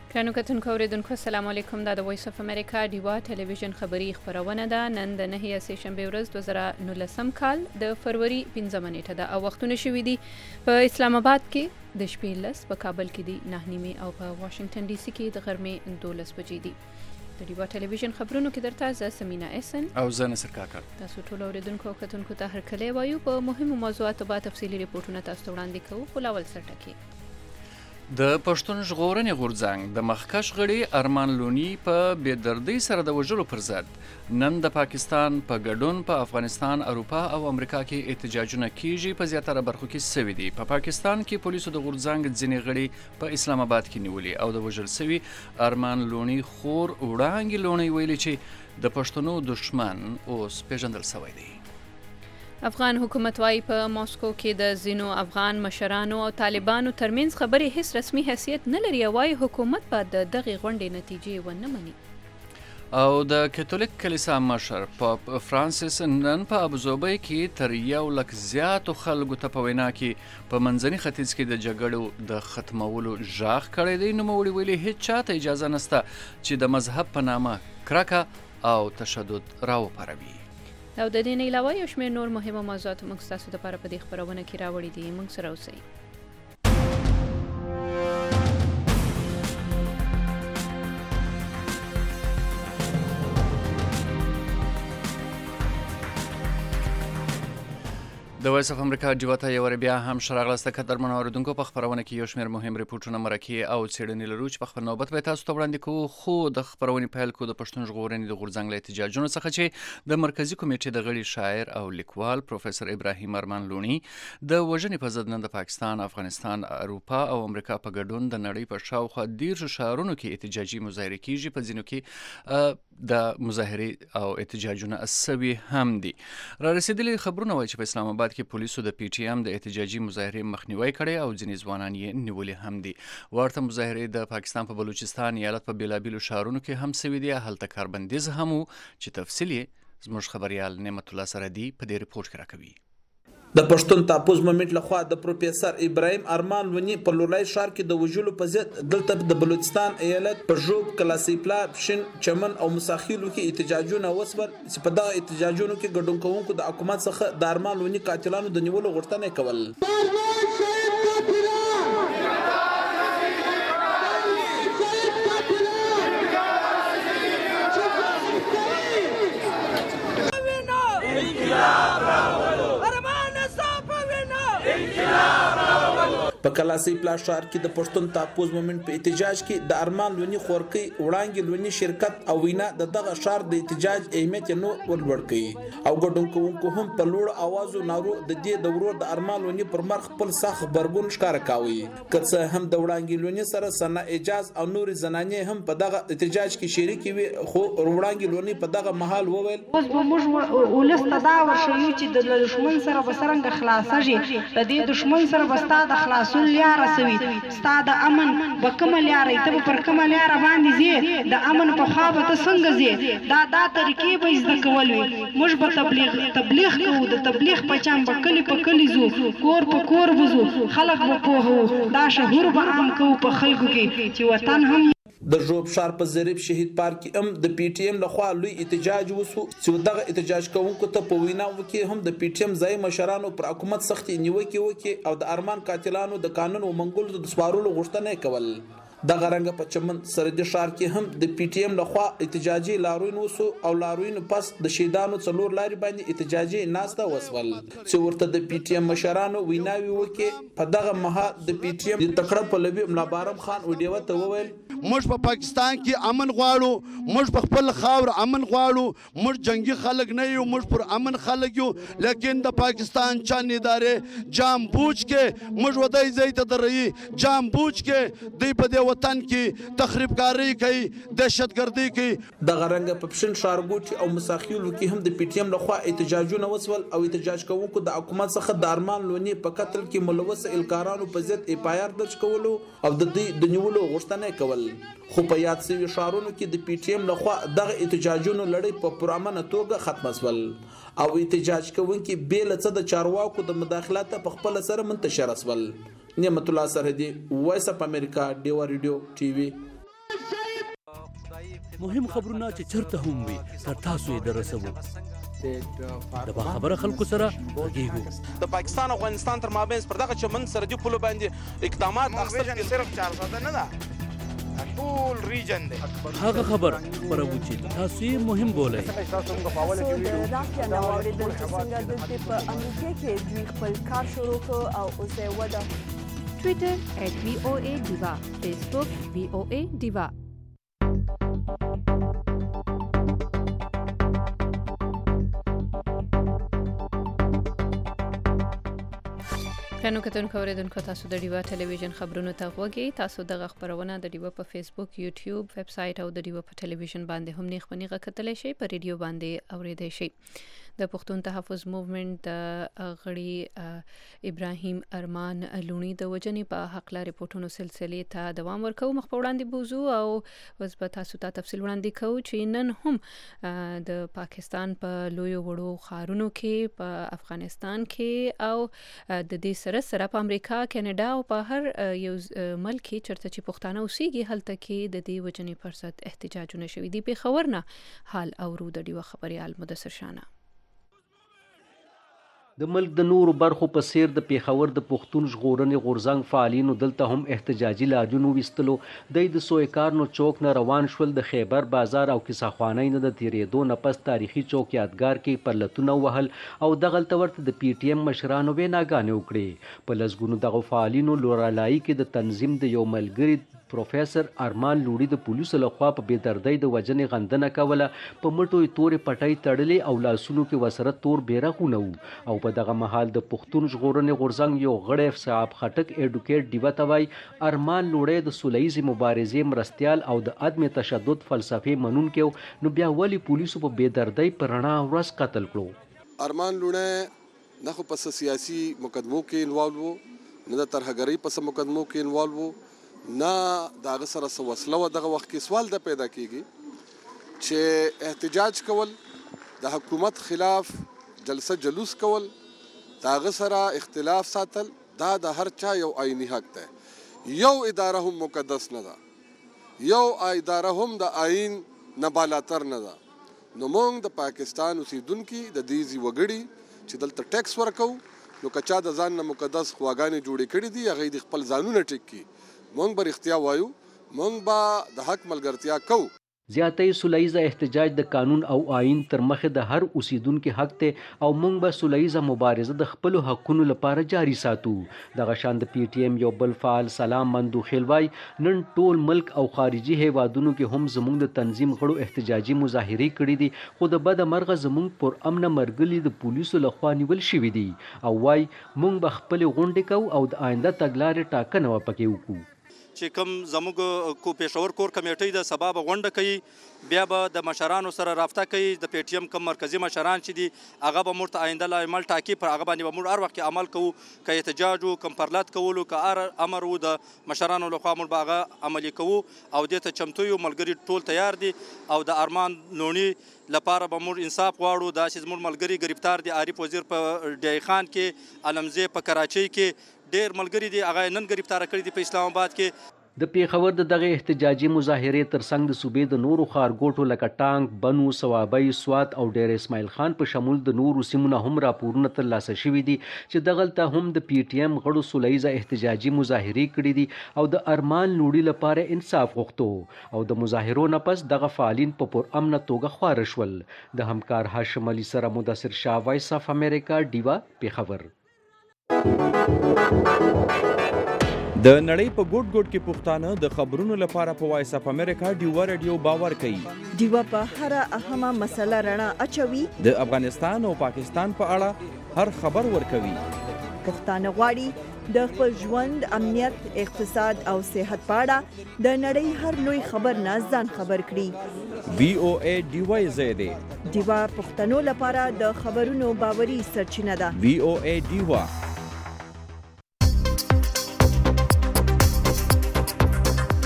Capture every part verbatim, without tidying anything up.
ګرانو کتونکو اوریدونکو السلام علیکم. دا د وایس اف امریکا ډیوا ټلویزیون خبری خبرونه ده. نن د نهه سه شنبه ورځ دوه زره نولسم کال د فروری پنځمه نیټه ده او وختونه شوي دي په اسلام آباد کې د شپې لس، په کابل کې دي نهه نیمې او په واشنگټن ډي سي کې د غرمې دولس بجې دي. د ډیوا ټلویزیون خبرونو کې درته زه سمینا احسن او زه نصر کاکړ. تاسو ټول اوریدونکو او کتونکو ته هرکلی وایو. په مهمو موضوعاتو به تفصیلي ریپورټونه تاسو ته وړاندې کوو، خو لاول سر ټکي. د پښتون ژغورنې غورځنګ د مخکښ غړي ارمان لوني په بې دردۍ سره د وژلو پر ضد نن د پاکستان په ګډون په افغانستان، اروپا او امریکا کې احتجاجونه کیږي. په زیاتره برخو کې سوي دي. په پاکستان کې پولیسو د غورځنګ ځینې غړي په اسلام آباد کې نیولي او د وژل سوي ارمان لوني خور وړانګې لوني ویلي چې د پښتنو دشمن اوس پیژندل سوی دی. افغان حکومت وايي په ماسکو کې د ځینو افغان مشرانو او طالبانو ترمنځ خبرې هیڅ رسمي حیثیت نه لري او وايي حکومت به د دغې غونډې نتیجې ونه مني. او د کاتولیک کلیسا مشر پاپ فرانسیس نن په ابوظبي کې تر یو لک زیاتو خلکو ته په وینا کې په منځني ختیځ کې د جګړو د ختمولو ژغ کړی دی. نوموړي ویلي هیڅ چاته اجازه نشته چې د مذهب په نامه کرکه او تشدد راوپاروي. او د دې نه علاوه یو شمېر نور مهمه موضوعات موږ ستاسو دپاره په دې خپرونه کې راوړي دي. موږ سره اوسئ. د وایس اف امریکا ډیوا ته یو بیا هم ښه راغلاست. قدرمنو اوریدونکو، په خپرونه کې یو شمېر مهم ریپورټونه، مرکې او څېړنې لرو چې په خپل نوبت به تاسو ته وړاندې کوو. خو د خپرونې پیل کوو د پښتون ژغورنې د غورځنګ له احتجاجونو څخه چې د مرکزي کمیټې د غړي شاعر او لیکوال پروفیسر ابراهیم ارمان لوني د وژنې په ضد نن د پاکستان، افغانستان، اروپا او امریکا په ګډون د نړۍ په شاوخوا دیرشو ښارونو کې احتجاجي مظاهرې کیږي. په ځینو کې د مظاهرې او احتجاجونه سوي هم دي. را رسېدلي خبرونه وایي چې په اسلام آباد کې پولیسو د پی ټي ایم د احتجاجي مظاهرې مخنیوي کړی او ځینې ځوانان یې نیولي هم دي. ورته مظاهرې د پاکستان په بلوچستان ایالت په بیلابیلو ښارونو کې هم سوي دي. هلته کاربندیز هم و چې تفصیل یې زموږ خبریال نعمت الله سردي په دې ریپورټ کې راکوي. د پښتون تاپوز مومنټ لخوا د پروفیسر ابراهیم ارمان لوني په لولای ښار کې د وژلو په ضد دلته د بلوچستان ایالت په ژوب، کلاسیپلا، پشن، چمن او مساخیلو کې احتجاجونه وسول چې په دغه احتجاجونو کې ګډون کوونکو د حکومت څخه د ارمان لوني قاتلانو د نیولو غوښتنه کول. په کلاسیپلا ښار کې د پښتون تاپوز مومنټ په احتجاج کې د ارمان لوني خورکۍ وړانګې لوني شرکت او وینا د دغه ښار د احتجاج اهمیت نو ولوړ کړي او ګډون کوونکو هم په لوړ اوازو نارو د دې د ورور د ارمان لوني پر مخ خپل سخت غبرګون ښکاره کاوه. که څه هم د وړانګې لوني سره سنا اجاز او نور زنانې هم په دغه احتجاج کې شریک وي، خو وړانګې لوني په دغه محل وویل اوس به موږ ولسته دا ورشو چې د دشمن سره به څرنګه خلاصېږي، د دې دشمن سره به ستا د خلاصون لاره سوي، ستا د امن به کومه لاره ته به پر کومه لاره باندې ځې، د امن په خوا به ته څنګه ځې، دا دا طریقې به زده کول وي. موږ به تبلیغ تبلیغ کوو، د تبلیغ په چم به کلی په کلی ځو، کور په کور وځو، خلک به پوهوو، دا شعور به عام کوو په خلکو کې چې وطن هم. د ژوب ښار په ظریف شهید پارک کې هم د پی ټي ایم لخوا لوی احتجاج وسو چې دغه احتجاج کوونکو ته په وینا وکړي هم د پی ټي ایم ځای مشرانو پر حکومت سختي نیوکې وکړي او د ارمان قاتلانو د قانون او منګولو د سپارولو غوښتنه کول. دغه رنګ په چمن سردي ښار کې هم د پی ټي ایم لخوا احتجاجي لاروین وسو او لاروین پس د شهیدانو څلور لارې باندې احتجاجي ناسته وسول چې ورته د پی ټي ایم مشرانو ویناوي وکړي. په دغه مهال د پی ټي ایم د تکړه پلوي ملا بارم خان وډیو ته وویل موږ په پاکستان کې امن غواړو، موږ په خپل خاور امن غواړو، موږ جنگي خلک نه یو، موږ پر امن خلک یو، لیکن د پاکستان چند ادارې جام بوج کې موږ ودای ځای ته درې جام بوج کې دی په دې وطن کې تخریبکاری کوي، دهشتګردي کوي. دغه رنګ په پښین ښارګوټي او مساخیلو کې هم د پی ټي ایم لخوا احتجاجونه وسول او احتجاج کوونکو د حکومت څخه د ارمان لوني په قتل کې ملوث الکارانو په ضد اف آی آر درج کولو او د دې د نیولو غوښتنه کول. خو په یاد شوي ښارونو کې د پی ټي ایم لخوا دغه احتجاجونو لړۍ په پرامنه توګه ختمه شول او احتجاج کوونکي بې له څه د چارواکو د مداخلت په خپل سره منتشر شول. نعمت الله سردي، وایس اف امریکا، ډیوا ریډیو ټي وي. مهم خبرونه چې چرته هم وي تر تاسو یې درسوو. د باخبره خلکو سره غږیږو. د پاکستان او افغانستان تر مابین پر دغه چمن سرحدي پولو باندې اقدامات اخیستل صرف چار ساده نه ده، ټول ریجن دی. هغه خبر خبرو چې تاسو یې مهم بولئ. تاسو د رافیا نو اوریدل چې څنګه د په امریکا کې دوی خپل کار شروع کړ او اوس یې وده. ټویټر ایٹ وی او ای ډیوا، فیسبوک وی او ای ډیوا. خنو کتونکو اوریدونکو تاسو د ډیوا ټلویزیون خبرونو ته غوږی. تاسو دغه خبرونه د ډیوا په فیسبوک، یوټیوب، ویب سټ او د ډیوا په ټلویزیون باندې هم نه خپنی غکتلی شي، په ریډیو باندې اوریدای شي. د پښتون تحفظ موومېنټ د غړي ابراهیم ارمان لونی د وجنې په حق لري پټونو سلسله ته دوام ورکو. مخ په وړاندې بوزو او وس په تاسو ته تفصیل وړاندې کوو چې نن هم د پاکستان په لوی وړو خارونو کې، په افغانستان کې او د دې سره سره په امریکا، کینیډا او په هر یو ملک کې چرته چې پښتانه اوسېږي هلته کې د دې وجنې پر ضد احتجاجونه شوي دي. په خبرنا حال اورو د ډیوه خبريال مدثر شانه. د ملک د نورو برخو په سیر د پیښور د پښتون ژغورنې غورځنګ فعالینو دلته هم احتجاجي لاجونو ویستلو. د د سویکارنو چوک نه روان شول. د خیبر بازار او کیساخوانۍ نه د تیرېدو نه پس تاریخي چوک یادګار کې پرلتونه وهل او دغلته ورته د پی ټی ایم مشرانو ویناګانې وکړې. په لسګونو دغه فعالینو لورالایي کې د تنظیم د یو ملګري پروفیسر ارمان لوړي د پولیسو لخوا په بېدردۍ د وجنې غندنه کوله. په مټو یې تورې پټۍ تړلې او لاسونو کې وسره تور بیرغونه وو. او په دغه مهال د پښتون ژغورنې غورځنګ یو غړی صاحب خټک ایډوکیټ ډیوه ته وایي ارمان لوړی د سوله ییزې مبارزې مرستیال او د عدم تشدد فلسفې منونکی نو بیا ولې پولیسو په بېدردۍ په رڼا ورځ قتل کړو؟ ارمان لوړی نه خو په سیاسي مقدمو کې انوالو وو، نه د ترهګرۍ په مقدمو کې انوالو وو، نه د هغه سره څه وسله وه. دغه وخت کې سوال دا پیدا کیږي چې احتجاج کول، د حکومت خلاف جلسه جلوس کول، د هغه سره اختلاف ساتل، دا د هر چا یو آئینی حق دی. یو اداره هم مقدس نه ده، یو اداره هم د آئین نه بالاتر نه ده. نو موږ د پاکستان اوسیدونکي د دې ځي وګړي چې دلته ټیکس ورکو، نو که چا د ځان نه مقدس خواګانې جوړې کړي دي هغه د خپل ځانونه ټیک کړي. مونږ به رښتیا وایو، مونږ به د حق ملګرتیا کوو. زیاتې سولیزه احتجاج د قانون او آئین تر مخه د هر اوسیدونکو حق ته او موږ به سولیزه مبارزه د خپل حقونو لپاره جاری ساتو. دغه شان د پی ټی ایم یو بل فعال سلام مندوخیل وای نن ټول ملک او خارجي هیوادونو کې هم زموږ د تنظیم غړو احتجاجي مظاهرې کړې دي، خو د بد مرغه زموږ پر امن مرګلي د پولیسو لخوا نیول شوي دي او وای موږ به خپل غونډې کوو او د آینده تګلارې ټاکنه وپکې وکړو. چې کوم زموږ کو پېښور کور کمیټۍ د سبا به غونډه کوي، بیا به د مشرانو سره رابطه کوي. د پی ټی ایم کوم مرکزي مشران چې دي هغه به موږ ته آینده لایمل ټاکي، پر هغه باندې به موږ هر وخت کې عمل کوو. که احتجاج وو، که پرلت کولو، که هر امر وو د مشرانو لخوا موږ به هغه عملي کوو او دې ته چمتو یو. ملګري ټول تیار دي او د ارمان لوني لپاره به موږ انصاف غواړو. دا چې زموږ ملګري گرفتار دي، عارف وزیر په ډی خان کې، علمزی په کراچۍ کې، ډېر ملګري دي هغه نن گرفتار کړي دي په اسلام آباد کې. د پیښور د دغه احتجاجي مظاهرې ترڅنګ د صوبې د نورو ښارګوټو لکه ټانک، بنو، صوابۍ، سوات او ډیر اسماعیل خان په شمول د نورو سیمو نه هم راپورونه ترلاسه شوي دي چې دغلته هم د پی ټی ایم غړو سولیزه احتجاجي مظاهرې کړي دي او د ارمان لوړي لپاره انصاف غوښتو او د مظاهرو نه پس دغه فعالین په پر امنه توګه خواره شول. د همکار هاشم علي سره مدثر شاه، وایس اف امریکا، ډیوا، پیښور. د نړۍ په ګوټ ګوټ کې پښتانه د خبرونو لپاره په وایس اف امریکا ډیوا رادیو باور کوي. ډیوا په هر اهمه مسله رڼا اچوي. د افغانستان او پاکستان په اړه هر خبر ورکوي. پښتانه غواړي د خپل ژوند، امنیت، اقتصاد او صحت په اړه د نړۍ هر لوی خبر نه ځان خبر کړي. وی او ای ډیوا زیاده ډیوا پښتنو لپاره د خبرونو باوري سرچینه ده. وی او ای ډیوا.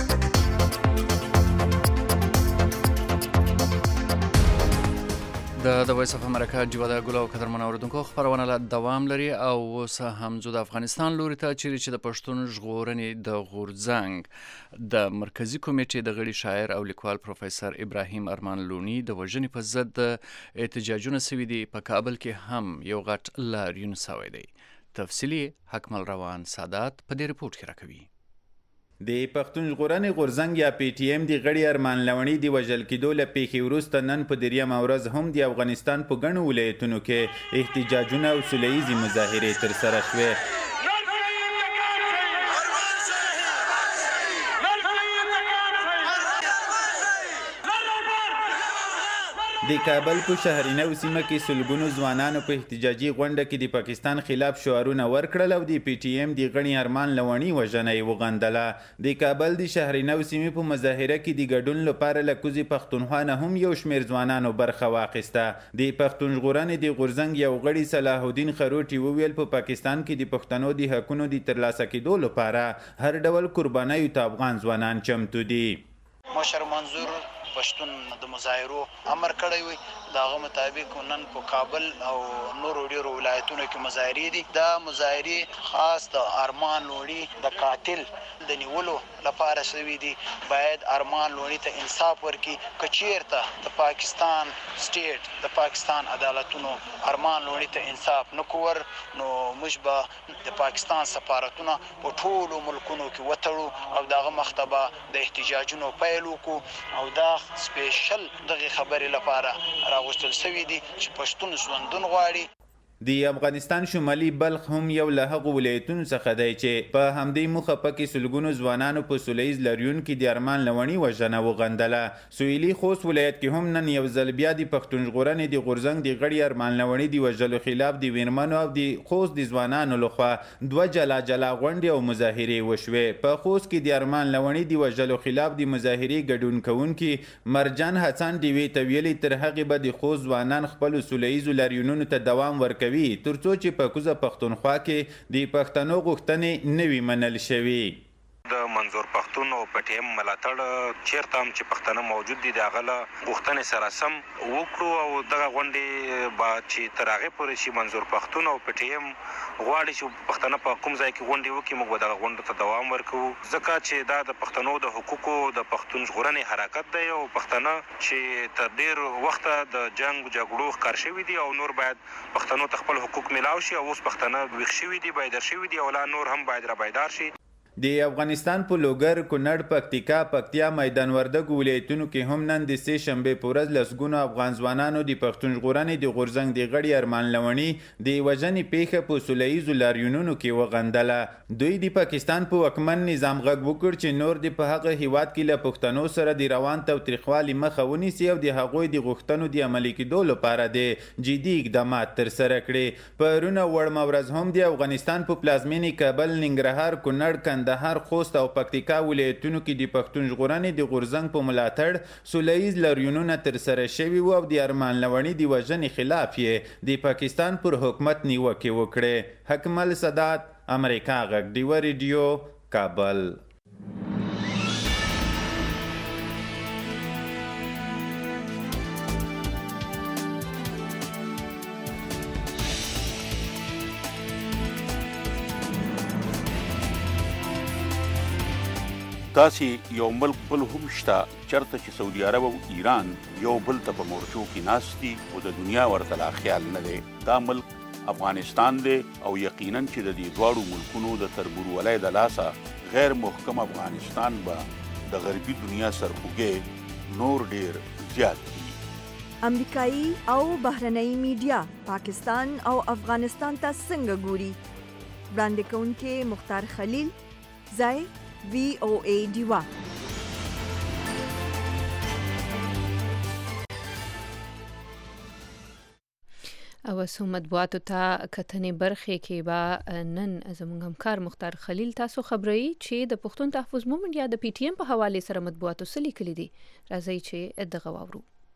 د د وایس اف امریکا جوړه ګل او قدرمن اوردونکو خبرونه لا دوام لري او اوس هم زو د افغانستان لوري ته چیرې چې د پښتون ژغورنې د غورځنګ د مرکزی کمیټې د غړي شاعر او لیکوال پروفیسور ابراهیم ارمان لونی د وژنې په ضد احتجاجونه سوي دي په کابل کې هم یو غټ لاریون سوی دی. تفصیلی حکمل روان سادات په دې ریپورت کې راکوي. د پښتون ژغورنې غورځنګ یا پی ټی ایم د غړي ارمان لونی د وژل کېدو له پیښې وروسته نن په دریم ورځ هم د افغانستان په ګڼو ولایتونو کې احتجاجونه او سوله ییزې مظاهرې ترسره شوې. د کابل په شهرینه سیمه کې سلګونو ځوانانو په احتجاجي غونډه کې د پاکستان خلاف شعارونه ورکړل او د پی ټی ایم د غړي ارمان لونی وژنه یې وغندله. د کابل د شهرینه سیمې په مظاهره کې د ګډون لپاره له کوزي پښتونخوا نه هم یو شمېر ځوانانو برخه واخیسته. د پښتون ژغورنې د غورځنګ یو غړي صلاح الدین خروټي وویل په پاکستان کې د پښتنو د حقونو د ترلاسه کېدو لپاره هر ډول قربانیو ته افغان ځوانان چمتو دي. مشر منظور پښتون د مظاهرو امر کړی وي، داغه مطابق نن په کابل او نورو ډیرو ولایتونو کې مظاهرې دي. دا مظاهرې خاص د ارمان لونی د قاتل د نیولو لپاره شوي دي. باید ارمان لونی ته انصاف ورکړي. که چیرته د پاکستان سټیټ د پاکستان عدالتونو ارمان لونی ته انصاف نه کور، نو موږ به د پاکستان سفارتونه په ټولو ملکونو کې وتړو او دغه مختبه د احتجاجونو پیل وکړو. او دا سپیشل دغه خبرې لپاره راغوستل شوي دي چې پښتون ژوندون غواړي. د افغانستان شمالي بلخ هم یو له هغو ولایتونو څخه دی چې په همدې موخه پکې سلګونو ځوانانو په سوله ییز لاریون کې د ارمان لونی وژنه وغندله. سویلي خوست ولایت کې هم نن یو ځل بیا د پښتون ژغورنې د غورځنګ د غړي ارمان لونی د وژلو خلاف د ویرمنو او د خوست د ځوانانو لخوا دوه جلا جلا غونډې او مظاهرې وشوې. په خوست کې د ارمان لونی د وژلو خلاف د مظاهرې ګډون کوونکي مرجان حسن ډیوې ته ویلي تر هغې به د خوست ځوانان خپلو سوله ییزو لاریونونو ته دوام ورکوي ترڅو چې په کوزه پښتونخوا کې د پښتنو غوښتنې نه وي منل شوي. د منظور پښتون او پټیم ملاتړ چیرته هم چې پښتانه موجود دي د هغه له غوښتنې سره سم وکړو او دغه غونډې به چې تر هغې پورې چې منظور پښتون او پټیم غواړي چې پښتانه په کوم ځای کې غونډې وکړي، موږ به دغه غونډو ته دوام ورکوو، ځکه چې دا د پښتنو د حقوقو د پښتون ژغورنې حرکت دی او پښتانه چې تر ډېر وخته د جنګ جګړو ښکار شوي دي او نور باید پښتنو ته خپل حقوق میلاو شي. او اوس پښتانه ویښ شوي دي، بیدار شوي دي او لا نور هم باید را بیدار شي. د افغانستان په لوګر، کونړ، پکتیکا، پکتیا، میدان وردګ ولایتونو کې هم نن د سې شنبې په ورځ لسګونو افغان ځوانانو د پښتون ژغورنې د غورځنګ د غړي ارمان لونی د وژنې پیښه په سوله ییزو لاریونونو کې وغندله. دوی د پاکستان په واکمن نظام غږ وکړ چې نور د په هغه هیواد کې له پښتنو سره د روان تاوتریخوالي مخه ونیسي او د هغوی د غوښتنو د عملي کېدو لپاره د جدي اقدامات ترسره کړي. پرونه وړمه ورځ هم د افغانستان په پلازمینې کابل، ننګرهار، کونړ، کندهار، خوست او پکتیکا ولایتونو کې د پښتون ژغورنې د غورځنګ په ملاتړ سوله ییز لاریونونه ترسره شوي وو او د ارمان لونی د وژنې خلاف یې د پاکستان پر حکومت نیوکې وکړې. حکمل سادات، امریکا غږ، ډیوه ریډیو، کابل. داسې یو ملک بل هم شته چېرته چې سعودي عرب او ایران یو بل ته په مورچو کې ناست دي او د دنیا ورته لا خیال نه دی. دا ملک افغانستان دی او یقینا چې د دې دواړو ملکونو د تربورولۍ د لاسه غیر محکم افغانستان به د غربي دنیا سرخوږی نور ډیر زیات دي. امریکایي او بهرنۍ میډیا پاکستان او افغانستان ته څنګه ګوري؟ وړاندې کوونکې مختار خلیل، ځای وی او ای ډیوا. او سو مطبوعاتو ته کتنې برخې کې به نن زموږ همکار مختار خلیل تاسو خبري چې د پښتون تحفظ مومنت یا د پی ټی ایم په حواله سره مطبوعاتو سره لیکلي دي. راځي چې دغه واورو.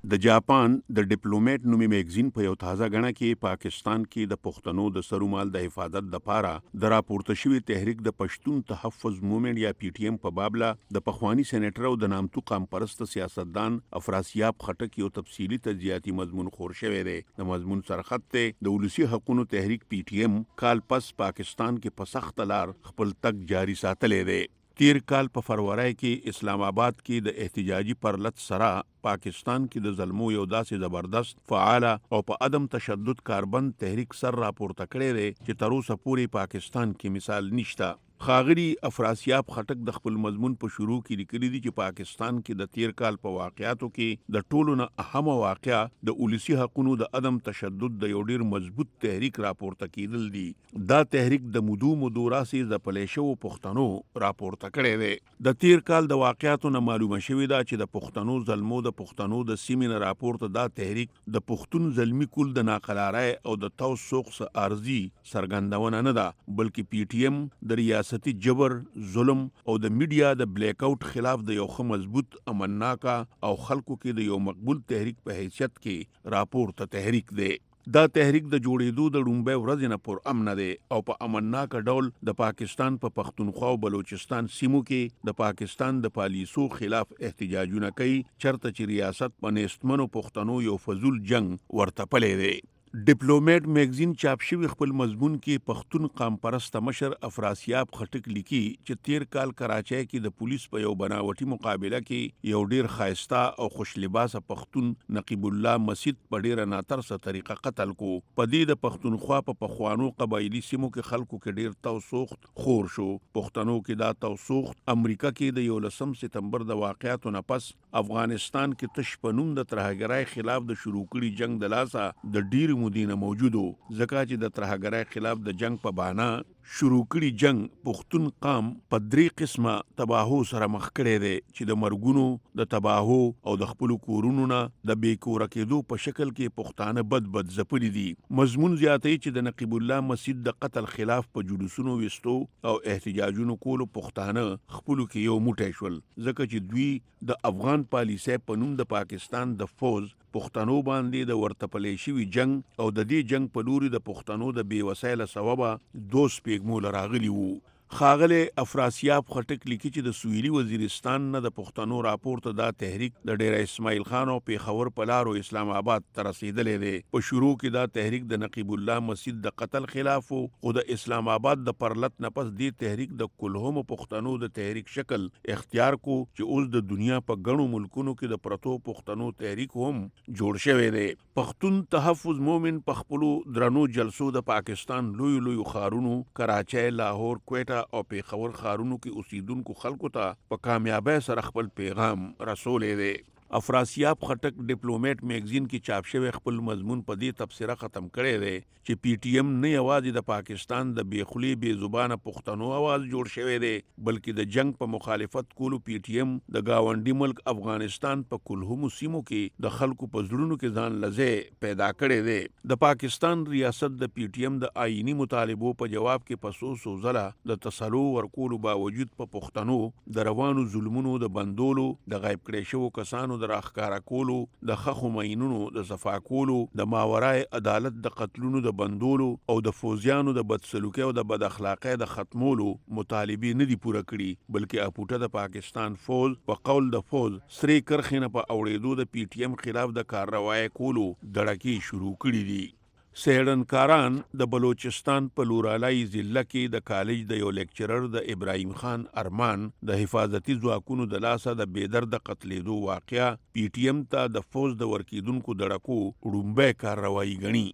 د جاپان د ډیپلوماټ نومي میگزین په یو تازه غڼه کې پاکستان کې د پښتنو د سرومال د حفاظت لپاره د راپورته شوی تحریک د پښتون تحفظ موومېنټ یا پی ټی ایم په بابله د پخوانی سېنیټر او د نامتو قام پرست سیاستدان افراسیاب خټک یو تفصیلی تجزیاتی مضمون خور شوی دی. د مضمون سرخط ته د ولسی حقوقو تحریک پی ټی ایم کال پس پاکستان کې په سخت لار خپل تک جاری ساتلې دی. تیر کال په فروری کې اسلام آباد کې د احتجاجي پرلط سره پاکستان کې د ظلمو یو داسې زبردست فعال او په عدم تشدد کاربند تحریک سر راپورته کړی دی چې تر اوسه پورې پاکستان کې مثال نشته. خاغلی افراسیاب خټک د خپل مضمون په شروع کې لیکلي دي چې پاکستان کې د تیر کال په واقعاتو کې د ټولو نه اهمه واقعه د ولسی حقوقو د عدم تشدد د یو ډیر مضبوط تحریک راپورته کیدل دي. دا تحریک د مودو مودو راسي د پلیشو پښتنو راپورته کړی دی. د تیر کال د واقعاتو نه معلومه شوې ده چې د پښتنو ظلمو د پښتنو د سیمې نه راپورته دا تحریک د پښتون ظلمي کول د ناقرارۍ او د توسوق څخه ارزي څرګندونه نه ده، بلکې پی ټی ایم د ریاستي جبر، ظلم او د میډیا د بلیک آوټ خلاف د یو ښه مضبوط، امنناکه او خلکو کې د یو مقبول تحریک په حیثیت کې راپورته تحریک دی. دا تحریک د جوړېدو د لومبۍ ورځې نه پر امن دی او په امنناکه ډول د پاکستان په پا پښتونخوا او بلوچستان سیمو کې د پاکستان د پالیسو خلاف احتجاجونه کوي، چرته چې ریاست په نیستمنو پښتنو یو فضول جنگ ورته پلی دی. ډیپلوماټ میگزین چاپ شوی خپل مضمون کې پښتون قام پرست مشر افراسیاب خټک لیکي چې تیر کال کراچۍ کې د پولیس په یو بناوټي مقابله کې یو ډیر خایسته او خوش لباسه پښتون نقیب الله مسید په ډیره ناترسه طریقه قتل کو. په دې د پښتونخوا په پخوانو قبایلی سیمو کې خلکو کې ډیر توسوخت خور شو. پښتنو کې دا توسوخت امریکا کې د یولسم سپتمبر د واقعاتو نه پس افغانستان کې تش پنوم د ترهګرۍ خلاف د شروع کړي جنگ د لاسه د ډیر مدینه موجودو، ځکه چې د ترهګرۍ خلاف د جنگ په بهانه شروع کړي جنگ پښتون قام په درې قسمه تباهو سره مخ کړی دی چې د مرګونو، د تباهو او د خپلو کورونو نه د بې کوره کېدو په شکل کې پښتانه بد بد ځپلي دي. مضمون زیاتوي چې د نقیب الله مسید د قتل خلاف په جلوسونو ویستو او احتجاجونو کولو پښتانه خپلو کې یو موټی شول، ځکه چې دوی د افغان پالیسۍ په نوم د پاکستان د فوز پښتنو باندې د ورته پلی شوي جنگ او د دې جنگ په لوري د پښتنو د بې وسایله سببه دوست پیغمول راغلی وو. خاغله افراسیاب خټک لیکي چې د سویلي وزیرستان نه د پښتنو راپورته دا تحریک د ډیر اسماعیل خان او پیښور په لارو اسلام آباد ته رسیدلې دی. په شروع کې دا تحریک د نقیب الله مسید د قتل خلاف او د اسلام آباد د پرلط نه پس دی تحریک د کلهم پښتنو د تحریک شکل اختیار کو چې اوس د دنیا په غنو ملکونو کې د پرتو پښتنو تحریک هم جوړ شوی دی. پښتون تحفظ مومن په خپلو درنو جلسو د پاکستان لوی لوی خارونو کراچۍ، لاهور، کویټه او پیښور خارونو کې اوسیدونکو خلکو ته په کامیابی سره خپل پیغام رسولې دی. افراسیاب خټک ډیپلوماټ میگزین کې چاپ شوی خپل مضمون په دې تبصره ختم کړی دی چې پی ټی ایم نه یوازې د پاکستان د بېخولي بې زبانه پښتنو आवाज جوړ شوی دی، بلکې د جنگ په مخالفت کولو پی ټی ایم د گاونډي ملک افغانستان په کلهمو سیمو کې د خلکو په زړونو کې ځان لځې پیدا کړی دی. د پاکستان ریاست د پی ټی ایم د آئینی مطالبو په جواب کې په څو څو ځله د تسلو ورکولو باوجود په پښتنو د روانو ظلمونو د بندولو، د غیب کړی شوو کسانو د راښکاره کولو، د ښخو ماینونو د صفا کولو، د ماورای عدالت د قتلونو د بندولو او د فوزیانو د بدسلوکۍ او د بد اخلاقۍ د ختمولو مطالبې نه دي پوره کړي، بلکې اپوټه د پاکستان فوز په قول د فوز سری کرخې نه په اوړېدو د پی ټی ایم خلاف د کارروایۍ کولو دړکې شروع کړي دي. سیړنکاران د بلوچستان په لورالای ضلع کې د کالج د یو لیکچرر د ابراهیم خان ارمان د حفاظتي ځواکونو د لاسه د بېدرده قتلېدو واقعه پی ټی ایم ته د فوز د ورکېدونکو دړکو وړومبی کارروایي ګڼي.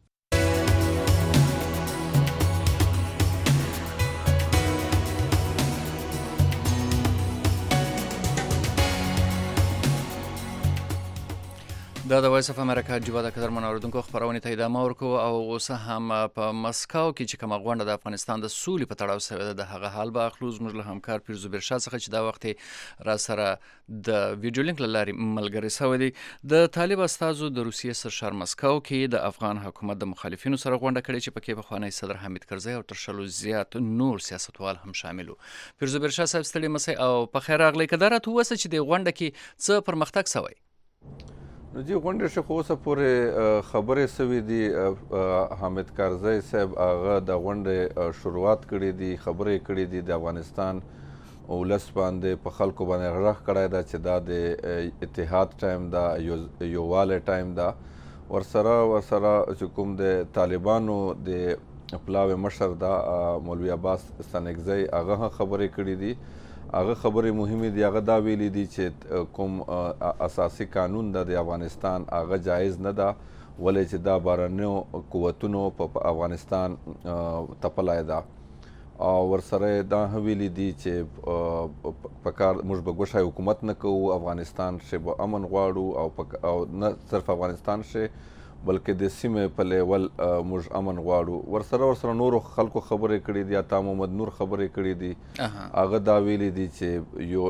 دا د وایس اف امریکا جوبا د قدرمن اوریدونکو خبرونه ته ادامه ورکو او اوس هم په مسکو کې چې کومه غونډه د افغانستان د سولې په تړاو سره د هغه حال به اخلو زموږ له همکار پیر زبیر شاه څخه چې دا وخت را سره د ویډیو لینک لاري ملګری سوي دي. د طالب استازو د روسیې سرشار مسکو کې د افغان حکومت د مخالفینو سره غونډه کړې چې پکې بخوانی صدر حمید کرزی او تر شلو زیات نور سیاستوال هم شامل وو. پیر زبیر شاه صاحب ستړي مسئ او په خیر راغلی. کدارت وسه چې د غونډه کې څه پرمختګ سوی؟ نو جی غونډې شه خو اوسه پورې خبرې سوي دي حامد کارزی صاحب هغه د غونډې شروعات کړې دي خبرې کړې دي د افغانستان ولس باندې په خلکو باندې غږ کړی ده چې دا د اتحاد ټایم ده یووالی ټایم ده ورسره ورسره چې کوم د طالبانو د پلاوی مشر دا مولوی عباس ستانکزی هغه هم خبرې کړې دي هغه خبرې مهمې دي هغه دا ویلي دي چې کوم اساسي قانون ده د افغانستان هغه جایز نه ده ولې چې دا بهرنیو قوتونو په افغانستان تپلی ده او ورسره دا هم ویلي دي چې په کار موږ به ګوښی حکومت نه کوو افغانستان ښې به امن غواړو او نه صرف افغانستان ښې بلکې د سیمې په لیول موږ امن غواړو ورسره ورسره نورو خلکو خبرې کړي دي عطا محمد نور خبرې کړي دي هغه دا ویلي دي چې یو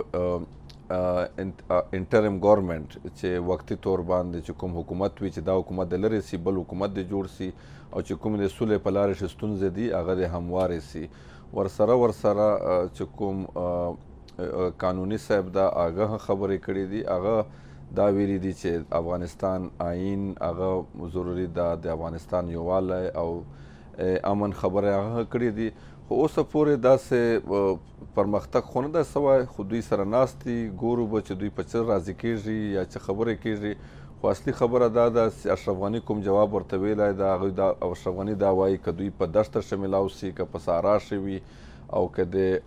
انټرم ګورنمنټ چې وقتي طور باندې چې کوم حکومت وي چې دا حکومت د لرې سي بل حکومت د جوړ سي او چې کوم د سولې په لارې ښه ستونزې دي هغه د هموارې سي ورسره ورسره چې کوم قانوني صاحب دا هغه هم خبرې کړي دي هغه دا ویلي دي چې افغانستان آئین هغه ضروري ده د افغانستان یووالی او امن خبره هغه کړې دي خو اوسه پورې داسې پرمختګ خو نه ده سوی خو دوی سره ناست دي ګورو به چې دوی په څه راضي کېږي یا څه خبرې کېږي خو اصلي خبره دا ده چې اشرف غني کوم جواب ورته ویلی ده هغوی دا اشرف غني دا وایي که دوی په دشته ښه میلاو سي که په صحرا ښه وي او که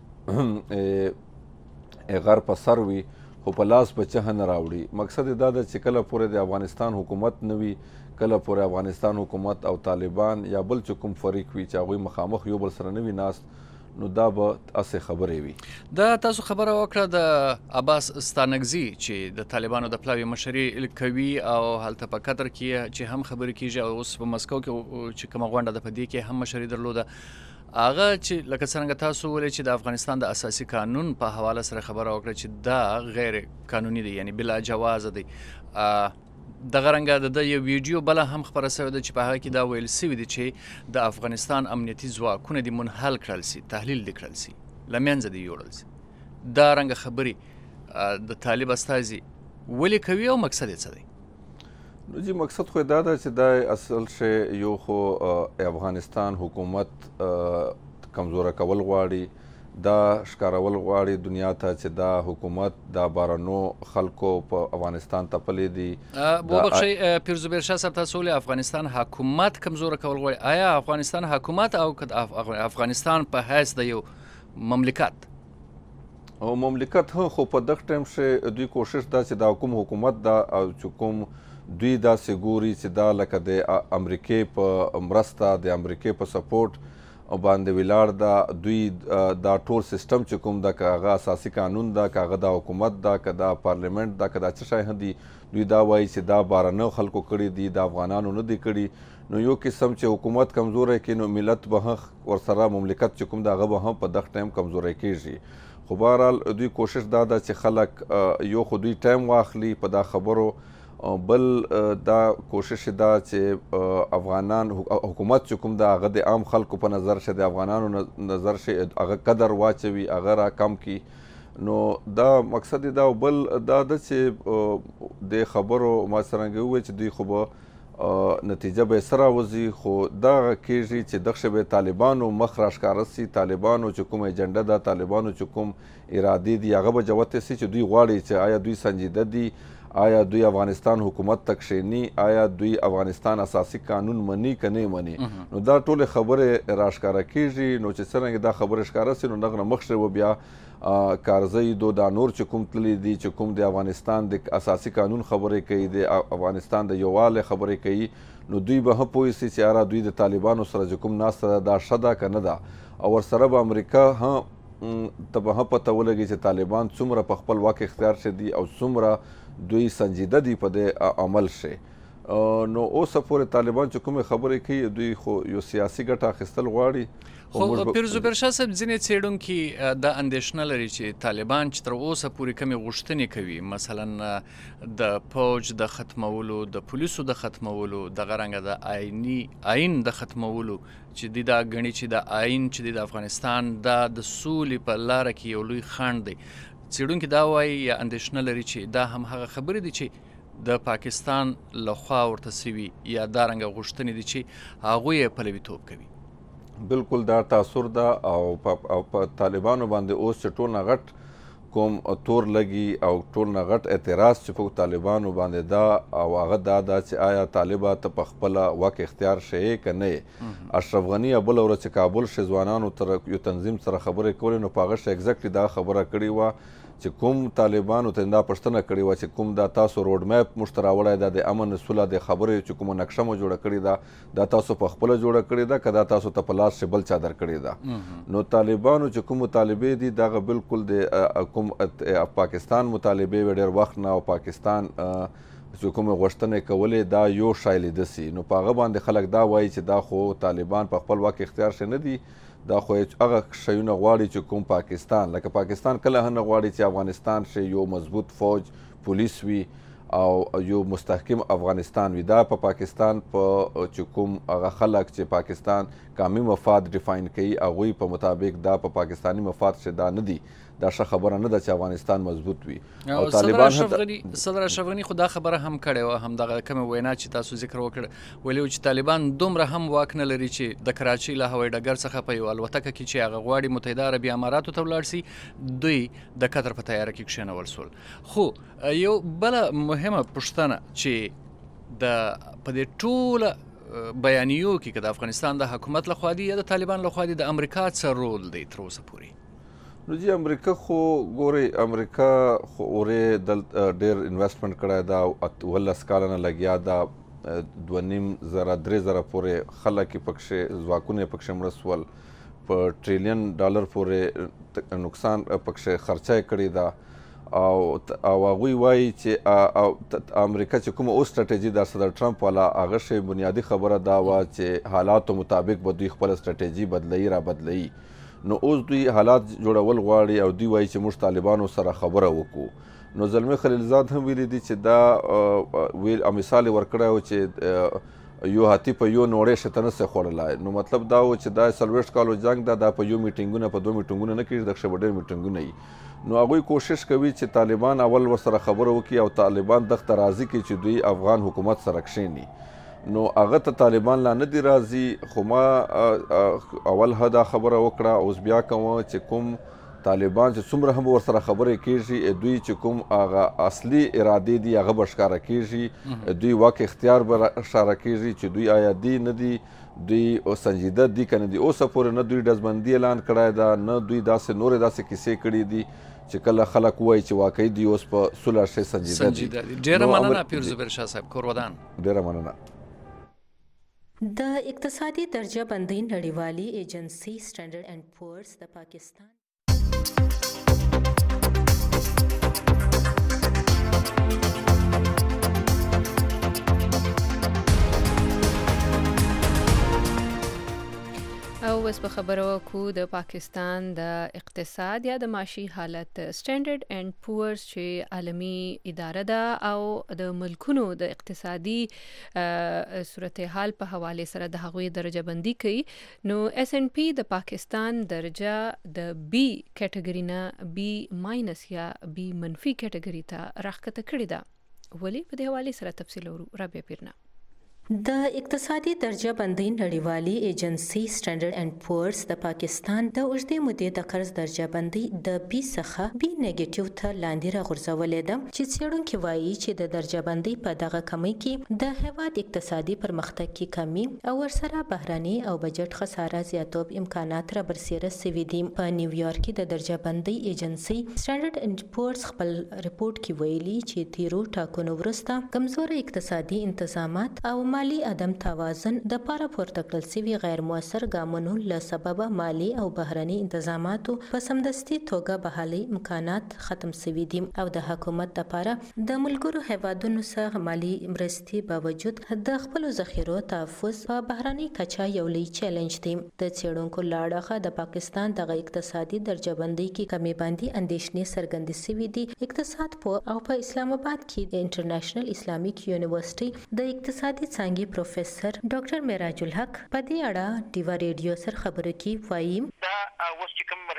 د غر په سر وي خو په لاس به چه نه راوړي مقصد دا ده چې کله پورې د افغانستان حکومت نه وي کله پورې افغانستان حکومت او طالبان یا بل چې کوم فریق وي چې هغوی مخامخ یو بل سره نه وي ناست نو دا به هسې خبرې وي دا تاسو خبره وکړه د عباس ستانکزي چې د طالبانو د پلاوي مشري کوي او هلته په قطر کې چې هم خبرې کېږي او اوس په مسکو کې چې کومه غونډه ده په دې کې هم مشري درلوده هغه چې لکه څرنګه تاسو ویلي چې د افغانستان د اساسي قانون په حواله سره خبره وکړه چې دا غیر قانوني دی یعنی بلا جواز دی دغه رنګه د یو ویډیو بله هم خبره شوې ده چې په هغه کې دا ویل شوي دي چې د افغانستان امنیتي ځواکونه دې منحل کړل سي تحلیل دې کړل سي له منځه دې یوړل سي دا رنګه خبرې د طالب استازي ولې کوي او مقصد یې څه دی نو جی مقصد خو دا ده چې دا اصل شی یو خو افغانستان حکومت کمزوره کول غواړي دا ښکارول غواړي دنیا ته چې دا حکومت دا بهرنو خلکو په افغانستان تپلی دي وبخښئ پیرزبیر شاه صاحب تاسو ولې افغانستان حکومت کمزوره کول غواړي آیا افغانستان حکومت او افغانستان په حیث د یو مملکت او مملکت هم خو په دغه ټایم ښې دوی کوشش دا چې دا کوم حکومت دا او چې کوم دوی داسې ګوري چې دا لکه د امریکې په مرسته د امریکې په سپورټ باندې ولاړ ده دوی دا ټول سیستم چې کوم ده که هغه اساسي قانون ده که هغه دا حکومت ده که دا پارلیمنټ ده که دا څه شی هم دي دوی دا وایي چې دا بهرنیو خلکو کړي دي د افغانانو نه دي کړي نو یو قسم چې حکومت کمزوری کړي نو ملت به هم ورسره مملکت چې کوم ده هغه به هم په دغه ټایم کمزوری کېږي خو بهرحال دوی کوشش دا ده چې خلک یو خو دوی ټایم واخلي په دا خبرو بل دا کوشش دا چې افغانان حکومت چې کوم دا هغه د عام خلکو په نظر شه د افغانانو نظر شه هغه قدر واچوي هغه را کم کی نو دا مقصد دا بل دا د چې د خبرو ما څرنګه وایي چې دوی خو به نتیجه به سره وځي خو دا کېږي چې دغه به طالبانو مخ راښکاره سي طالبانو چې کوم ایجنډا ده طالبانو چې کوم ارادې دي هغه به جوته سي چې دوی غواړي چې آیا دوی سنجیده دي آیا دوی افغانستان حکومت تک کښېني آیا دوی افغانستان اساسي قانون مني که نه مني نو دا ټولې خبرې راښکاره کېږي نو چې څرنګه دا خبرې ښکاره سي نو دغه نه مخکې به بیا کارزی دو دا نور چې کوم تللی دي چې کوم د افغانستان د اساسي قانون خبرې کوي د افغانستان د یووالي خبرې کوي نو دوی به هم پوه سي چې یاره دوی د طالبانو سره چې کوم ناسته ده دا ښه ده که نه ده او ورسره به امریکا هم ته به هم پته ولګي چې طالبان څومره په خپل واک اختیار شه دي او څومره دوی سنجیده دي په دې عمل شه نو اوسه پورې طالبان چې کومې خبرې کوي دوی خو یو سیاسي ګټه اخیستل غواړي خو پیرزبیر شاه صاحب ځینې څېړونکي دا اندېښنه لري چې طالبان چې تر اوسه پورې کومې غوښتنې کوي مثلا د پوج د ختمولو د پولیسو د ختمولو دغه رنګه د آئیني آئین د ختمولو چې دوی دا ګڼي چې د آئین چې د افغانستان دا د سولې په لاره کې یو لوی خنډ دی څېړونکي دا وایي یا اندېښنه لري چې دا هم هغه خبرې دي چې د پاکستان لخوا ورته سوي یا دا رنګه غوښتنې دي چې هغوی یې پلویتوب کوي؟ بالکل دا تاثر ده او په طالبانو باندې اوس چې ټول نه غټ کوم تور لګي او ټول نه غټ اعتراض چې په طالبانو باندې دا او هغه دا ده چې آیا طالبه ته په خپله واک اختیار شي که نه یې. اشرف غني بله ورځ چې کابل شي ځوانانو تر یو تنظیم سره خبرې کولې نو په هغه شی اګزیکټلي دا خبره کړې وه چې کوم طالبانو ته دا پوښتنه کړې وه چې کوم دا تاسو روډ میپ موږ ته راوړی ده د امن صلح د خبرې چې کومه نقشه مو جوړه کړې ده دا تاسو په خپله جوړه کړې ده که دا تاسو ته په لاس بل چا در کړې ده. نو طالبانو چې کوم مطالبې دي دغه بالکل د کوم پاکستان مطالبې وې ډېر وخت نه او پاکستان چې کومې غوښتنې کولې دا یو شی لیده سي نو په هغه باندې خلک دا وایي چې دا خو طالبان په خپل واک اختیار شي نه دي دا خو هغه شیونه غواړي چې کوم پاکستان لکه پاکستان کله هم نه غواړي چې افغانستان شي یو مضبوط فوج پولیس وي او یو مستحکم افغانستان وي. دا په پاکستان په چې کوم هغه خلک چې پاکستان قومي مفاد ډیفاین کوي هغوی په مطابق دا په پاکستاني مفاد چې دا نه دي دا ښه خبره نه ده چې افغانستان مضبوط وي. او طالبان صدر اشرف غني خو دا خبره هم کړې وه همدغه کومې وینا چې تاسو ذکر وکړ ویلي و چې طالبان دومره هم واک نه لري چې د کراچۍ له هوایي ډګر څخه په یو الوتکه کې چې هغه غواړي متحده عربي اماراتو ته ولاړ سي دوی د قطر په تیاره کې کښېنول سول. خو یو بله مهمه پوښتنه چې د په دې ټوله بیانیو کې که د افغانستان د حکومت لخوا دي یا د طالبان لخوا دي د امریکا څه رول دی تر اوسه پورې؟ نو جی امریکا خو ګورئ امریکا خو اورې دلته ډېر انویسټمنټ کړی دا اوولس کاله نه لګیا دا دوه نیم زره درې زره پورې خلک یې پکښې ځواکونه یې پکښې مړه سول په ټریلیون ډالر پورې نقصان پکښې خرچه یې کړې ده او او هغوی وایي چې امریکا چې کومه اوس سټراتیژي ده صدر ټرمپ والا هغه شی بنیادي خبره دا وه چې حالاتو مطابق به دوی خپله سټراتیژي بدلوي را بدلوي. نو اوس دوی حالات جوړول غواړي او دوی وایي چې موږ طالبانو سره خبره وکړو. نو زلمي خلیلزاد هم ویلي دي چې دا ویل مثال یې ورکړی و چې یو هاتي په یو نوړې شته نسي خوړلی نو مطلب دا و چې دا څلوېښت کالو جنګ ده دا په یو میټینګونه په دوه میټینګونه نه کېږي دغه به ډېر میټینګونه وي. نو هغوی کوشش کوي چې طالبان اول ورسره خبره وکړي او طالبان دغه ته راضي کړي چې دوی افغان حکومت سره کښېني. نو هغه ته طالبان لا نه دي راځي خو ما اول دا خبره وکړه اوس بیا کوم چې کوم طالبان چې څومره هم ورسره خبرې کېږي دوی چې کوم هغه اصلي ارادې دي هغه به ښکاره کېږي دوی واک اختیار به ښکاره کېږي چې دوی آیا دي نه دي دوی سنجیده دي که نه دي اوسه پورې نه دوی ډزبندي اعلان کړی ده نه دوی داسې نورې داسې کیسې کړي دي چې کله خلک وایي چې واقعي دوی اوس په صلح شی سنجیده دي. ډېره مننه پیر زبیر شاه صاحب کور ودان. ډېره مننه. د اقتصادي درجه بندۍ نړیوالې ایجنسي سټینډرډ اینډ پورز د پاکستان او اوس په خبرو کو د پاکستان د اقتصاد یا د معاشي حالت سټینډرډ اینډ پورز چې عالمي اداره ده او د ملکونو د اقتصادي صورتحال په حواله سره د هغوی درجه بندي کوي. نو اس ان پی د پاکستان درجه د بی کټګوري نه بی ماینس یا بی منفي کټګوري ته راښکته کړې ده. ولی په دې حواله سره تفصیل ورو رابعه پیرنا. د اقتصادي درجه بندۍ نړیوالې ایجنسي سټینډرډ اینډ پورز د پاکستان د اوږدې مودې د قرض درجه بندۍ د بی څخه بی نیگیټیو ته لاندې راغورځولې ده چې څېړونکي وایي چې د درجه بندۍ په دغه کمی کې د هیواد اقتصادي پرمختګ کې کمی او ورسره بهرني او بجټ خساره زیاتوب امکانات را برسېره سوي دي. په نیویارک کې د درجه بندۍ ایجنسي سټینډرډ اینډ پورز خپل ریپورت کې ویلي چې تیرو ټاکنو وروسته کمزوري اقتصادي انتظامات او مالی عدم توازن د پاره پورته کړل شوي غیر موثر ګامونو له سببه مالی او بهرني انتظاماتو په سمدستي توګه بحالي امکانات ختم شوي دي او د حکومت لپاره د ملګرو هیوادونو سره مالی مرستې باوجود د خپل ذخیرو تحفظ په بهرني کچا یو لوی چیلنج دی. د څېړونکو لاړه د پاکستان د اقتصادي درجه بندۍ کې کمی باندې اندېښنې څرګندې شوي دي. اقتصاد په او په اسلام آباد کې د انټرنیشنل اسلامیک یونیورسيټي د اقتصادي څانګې پروفیسور ډاکټر معراج الحق په دې اړه ډیوا ریډیو سره خبرو کې وایي دا اوس چې کوم ریټینګ دا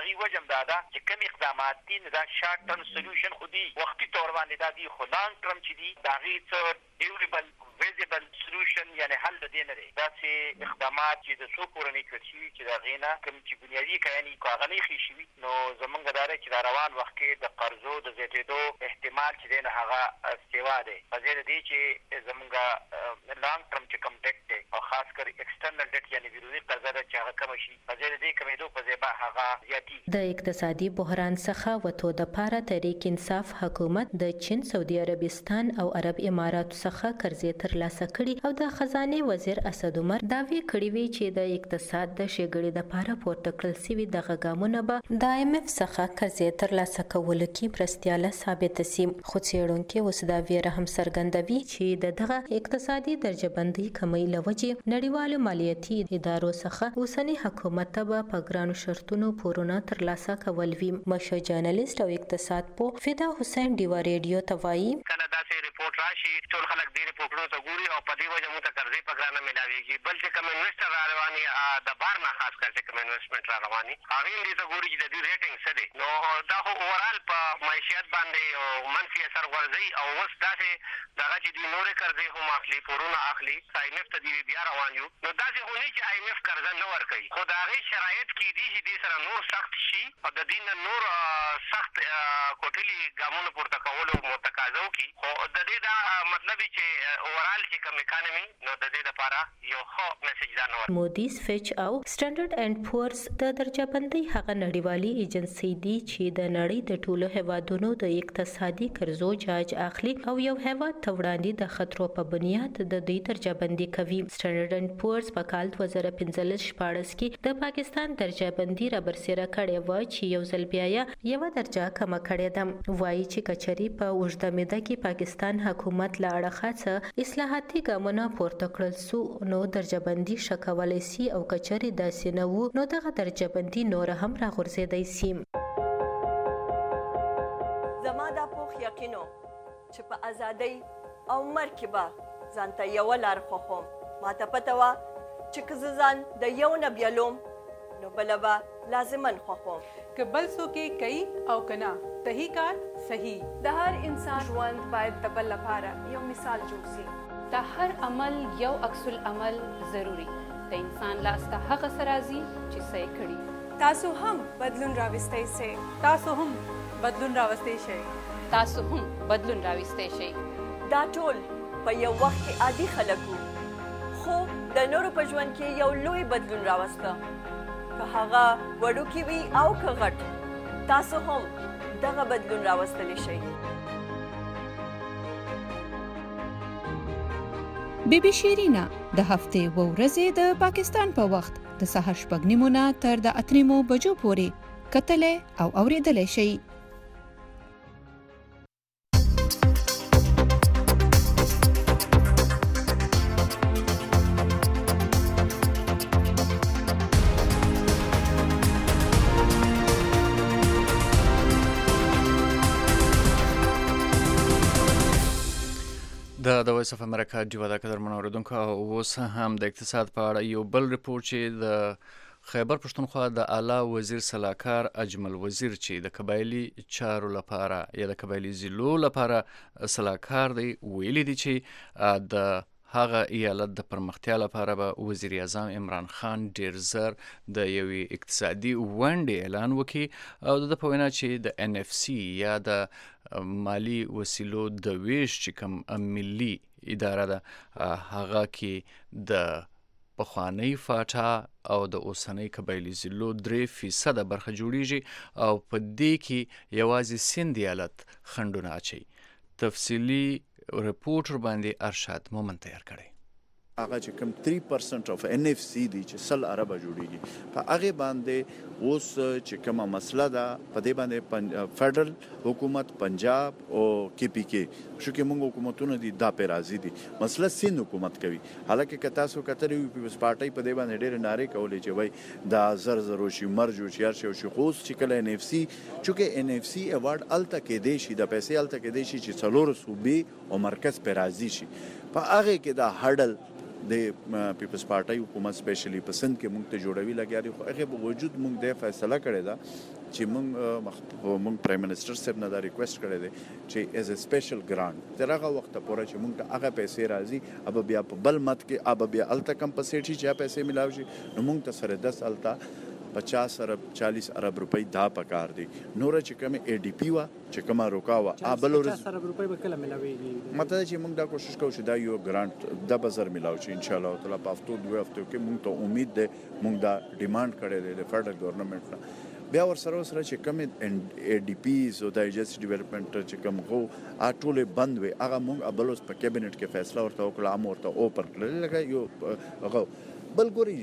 هغې وجه هم دا ده چې کوم اقدامات دي نو دا شارټ ټرم سولوشن خو دي وختي طور باندې دا دي خو لانګ ټرم چې دي د هغې څه ډیوریبل ویزیبل سولوشن یعنې حل د دې نه دی. داسې اقدامات چې د څو کورنۍ کړل شوي چې د هغې نه کوم چې بنیادي کیاني که هغه نه ایښي شوي نو زمونږ دا دی چې دا روان وخت کې د قرضو د زیاتېدو احتمال چې دی نو هغه استوا دی په ځای د دې چې زمونږ لانګ ټرم چې کوم ډیټ دی او خاص کر ایکسټرنل ډیټ یعنې بیروني قرضه ده چې هغه کمه شي په ځای د دې کمېدو په ځای به هغه زیاتېږي. د اقتصادي بحران څخه وتو دپاره تحریک انصاف حکومت د چین، سعودي عربستان او عرب اماراتو څخه قرضې ترلاسه کړي او د خزانې وزیر اسد عمر دعوی کړي وي چې د اقتصاد د ښېګړې دپاره پورته کړل سوي دغه ګامونه به د آی ایم اف څخه قرضې ترلاسه کولو کې مرستیاله ثابته سي. خو څېړونکي اوس دا ویره هم څرګندوي چې د دغه اقتصادي درجه بندۍ کمۍ له وجې نړیوالو مالیاتي ادارو څخه اوسني حکومت ته به په ګرانو شرطونو پورونه ترلاسه کول وي. مشهور جرنالست او اقتصاد پوه فدا حسین ډیوا ریډیو ته وایي کله داسې رپورټ راشي ټول خلک دې رپورټونو ته ګوري او په دې وجه موږ ته قرضې په ګرانه میلاویږي. بل چې کوم انویسټر را روان وي د بار نه خاص کر چې کوم انویسټمنټ را روان وي هغې هم دې ته ګوري چې د دوی ریټنګ څه دی. نو دا خو اوورال په معیشت باندې منفي اثر غورځوي او اوس داسې دغه چې دوی نورې قرضې هم اخلي پورونه اخلي آی ایم اف ته دوی بیا روان یو نو داسې خو نه چې آی ایم اف قرضه نه ورکوي خو د هغې شرایط کیدي چې دې سره نور سخت شي او د دې نه نور سخت کوټلي ګامونه پورته کولو متقاضا وکړي. خو د دې دا مطلب چې اوورال چې کوم اکانومي نو د دې لپاره یو ښه میسج دا نه ورکوي. مودیز، فچ او سټنډرډ اینډ پورس د درجه بندۍ هغه نړیوالي ایجنسۍ دي چې د نړۍ د ټولو هیوادونو د اقتصادي قرضو جاج اخلي او یو هیواد ته وړاندې د خطرو په بنیاد د دوی درجه بندي کوي. سټنډرډ اینډ پورس په کال دوه زره پنځلس شپاړس کې د پاکستان درجه بندي را برسېره کړې وه چې یو ځل بیا یې یوه درجه کمه کړې ده. وایي چې کچري په اوږده موده کې پاکستان حکومت له اړخه څه اصلاحاتي ګامونه پورته کړل سو نو درجه بندي ښه کولی سي او کچري داسې نه وو نو دغه درجه بندي نوره هم راغورځېدی سي. زما دا پوخ یقین و چې په ازادۍ او مرګ کې به ځان ته یوه لار خوښوم. ماته پته وه چې که زه ځان د یو نه بیلوم نو بله به لازمن خوښوم. که بل څوک یې کوي او که نه صحیح کار صحیح. د هر انسان ژوند باید د بل لپاره یو مثال جوړ شي. د هر عمل یو عکس العمل ضروري. د انسان لاس ته هغه څه راځي چې څه یې کړي. تاسو هم بدلون راوستی شئ. تاسو هم بدلون راوستی شئ. تاسو هم بدلون راوستی شئ. دا ټول په یو وخت کې عادي خلک وو خو د نورو په ژوند کې یو لوی بدلون راوسته. که هغه وړوکی وي او که غټ تاسو هم دغه بدلون راوستلی شئ. بی بی شیرینا د هفتې و ورځې د پاکستان په وخت د سهار شپږ نیمو نه تر د اته نیمو بجو پورې کتلی او اوریدلی شئ. د د وایس اف امریکا ډیوا د قدرمنو اوریدونکو اوس هم د اقتصاد په اړه یو بل ریپورت چې د خیبر پښتونخوا د اعلی وزیر سلاکار اجمل وزیر چې د قبایلی چارو لپاره یا د قبایلی ضلعو لپاره سلاکار دی ویلي دی چې د هغه ایالت د پرمختیا لپاره به وزیر اعظم عمران خان ډیر زر د یوې اقتصادي ونډې اعلان وکړي او د په وینا چې د ان اف سی یا د مالی وسیلو د ویش چې کوم ملي اداره ده هغه کې د پخوانی فاټا او د اوسنۍ قبایلي ضلعو درې فیصده برخه جوړیږي او په دې کې یوازې سند ایالت خنډونه اچوي. تفصیلي رپورټ باندې ارشاد مومن تیار کړی. هغه چې کوم تhree percent of ان اف سی دی چې سل عربه جوړیږي په هغه باندې اوس چې کومه مسله ده په دې باندې فدرل حکومت پنجاب او کی پی کی شو کې موږ حکومتونه دي دا په راضي دي مسله سین حکومت کوي. حالکه که تاسو کتل یو پیپلز پارټي په دې باندې ډېر ناره کولې چې وای دا زر زر شي مرجو چې هر شي شي خوس چې کله ان اف سی چې ان اف سی ایوارډ الته کې دی شي د پیسې الته کې دی شي چې څلور صوبې او مرکز په راضي شي په هغه کې دا هډل د پیپلز پارټي حکومت سپیشلی په سند کې موږ ته جوړوي لګیا دي خو هغه په وجود موږ د فیصله کړې ده چې موږ موږ پرایم منسٹر صاحب نه دا ریکوست کړی دی چې ایز ا سپیشل ګرانټ تر هغه وخت پورې چې موږ ته هغه پیسې راځي اب بیا په بل مت کې اب بیا الته کمپنسیټي چې پیسې ملاوي شي نو موږ ته سره دس الته پچاس ارب چالیس ارب روپۍ دا پکار دي نور چې کوم ای ډی پی وا چې کومه روکا وا ابل پچاس ارب روپۍ به کله ملاويږي مته چې موږ دا کوشش کوو چې دا یو ګرانټ د بازار ملاوي شي ان شاء الله تعالی په هفتو دوه هفتو کې موږ ته امید ده موږ دا ډیماند کړی دی د فدرال ګورنمنت بیا ور سره سره چې کوم ای ډی پیز او د ایجنسی ډیولپمنٹ چې کوم غو اټوله بند وي هغه موږ ابلوس په کابینټ کې فیصله ورته وکړه امر ته اوپن کړل لکه یو هغه بل ګوري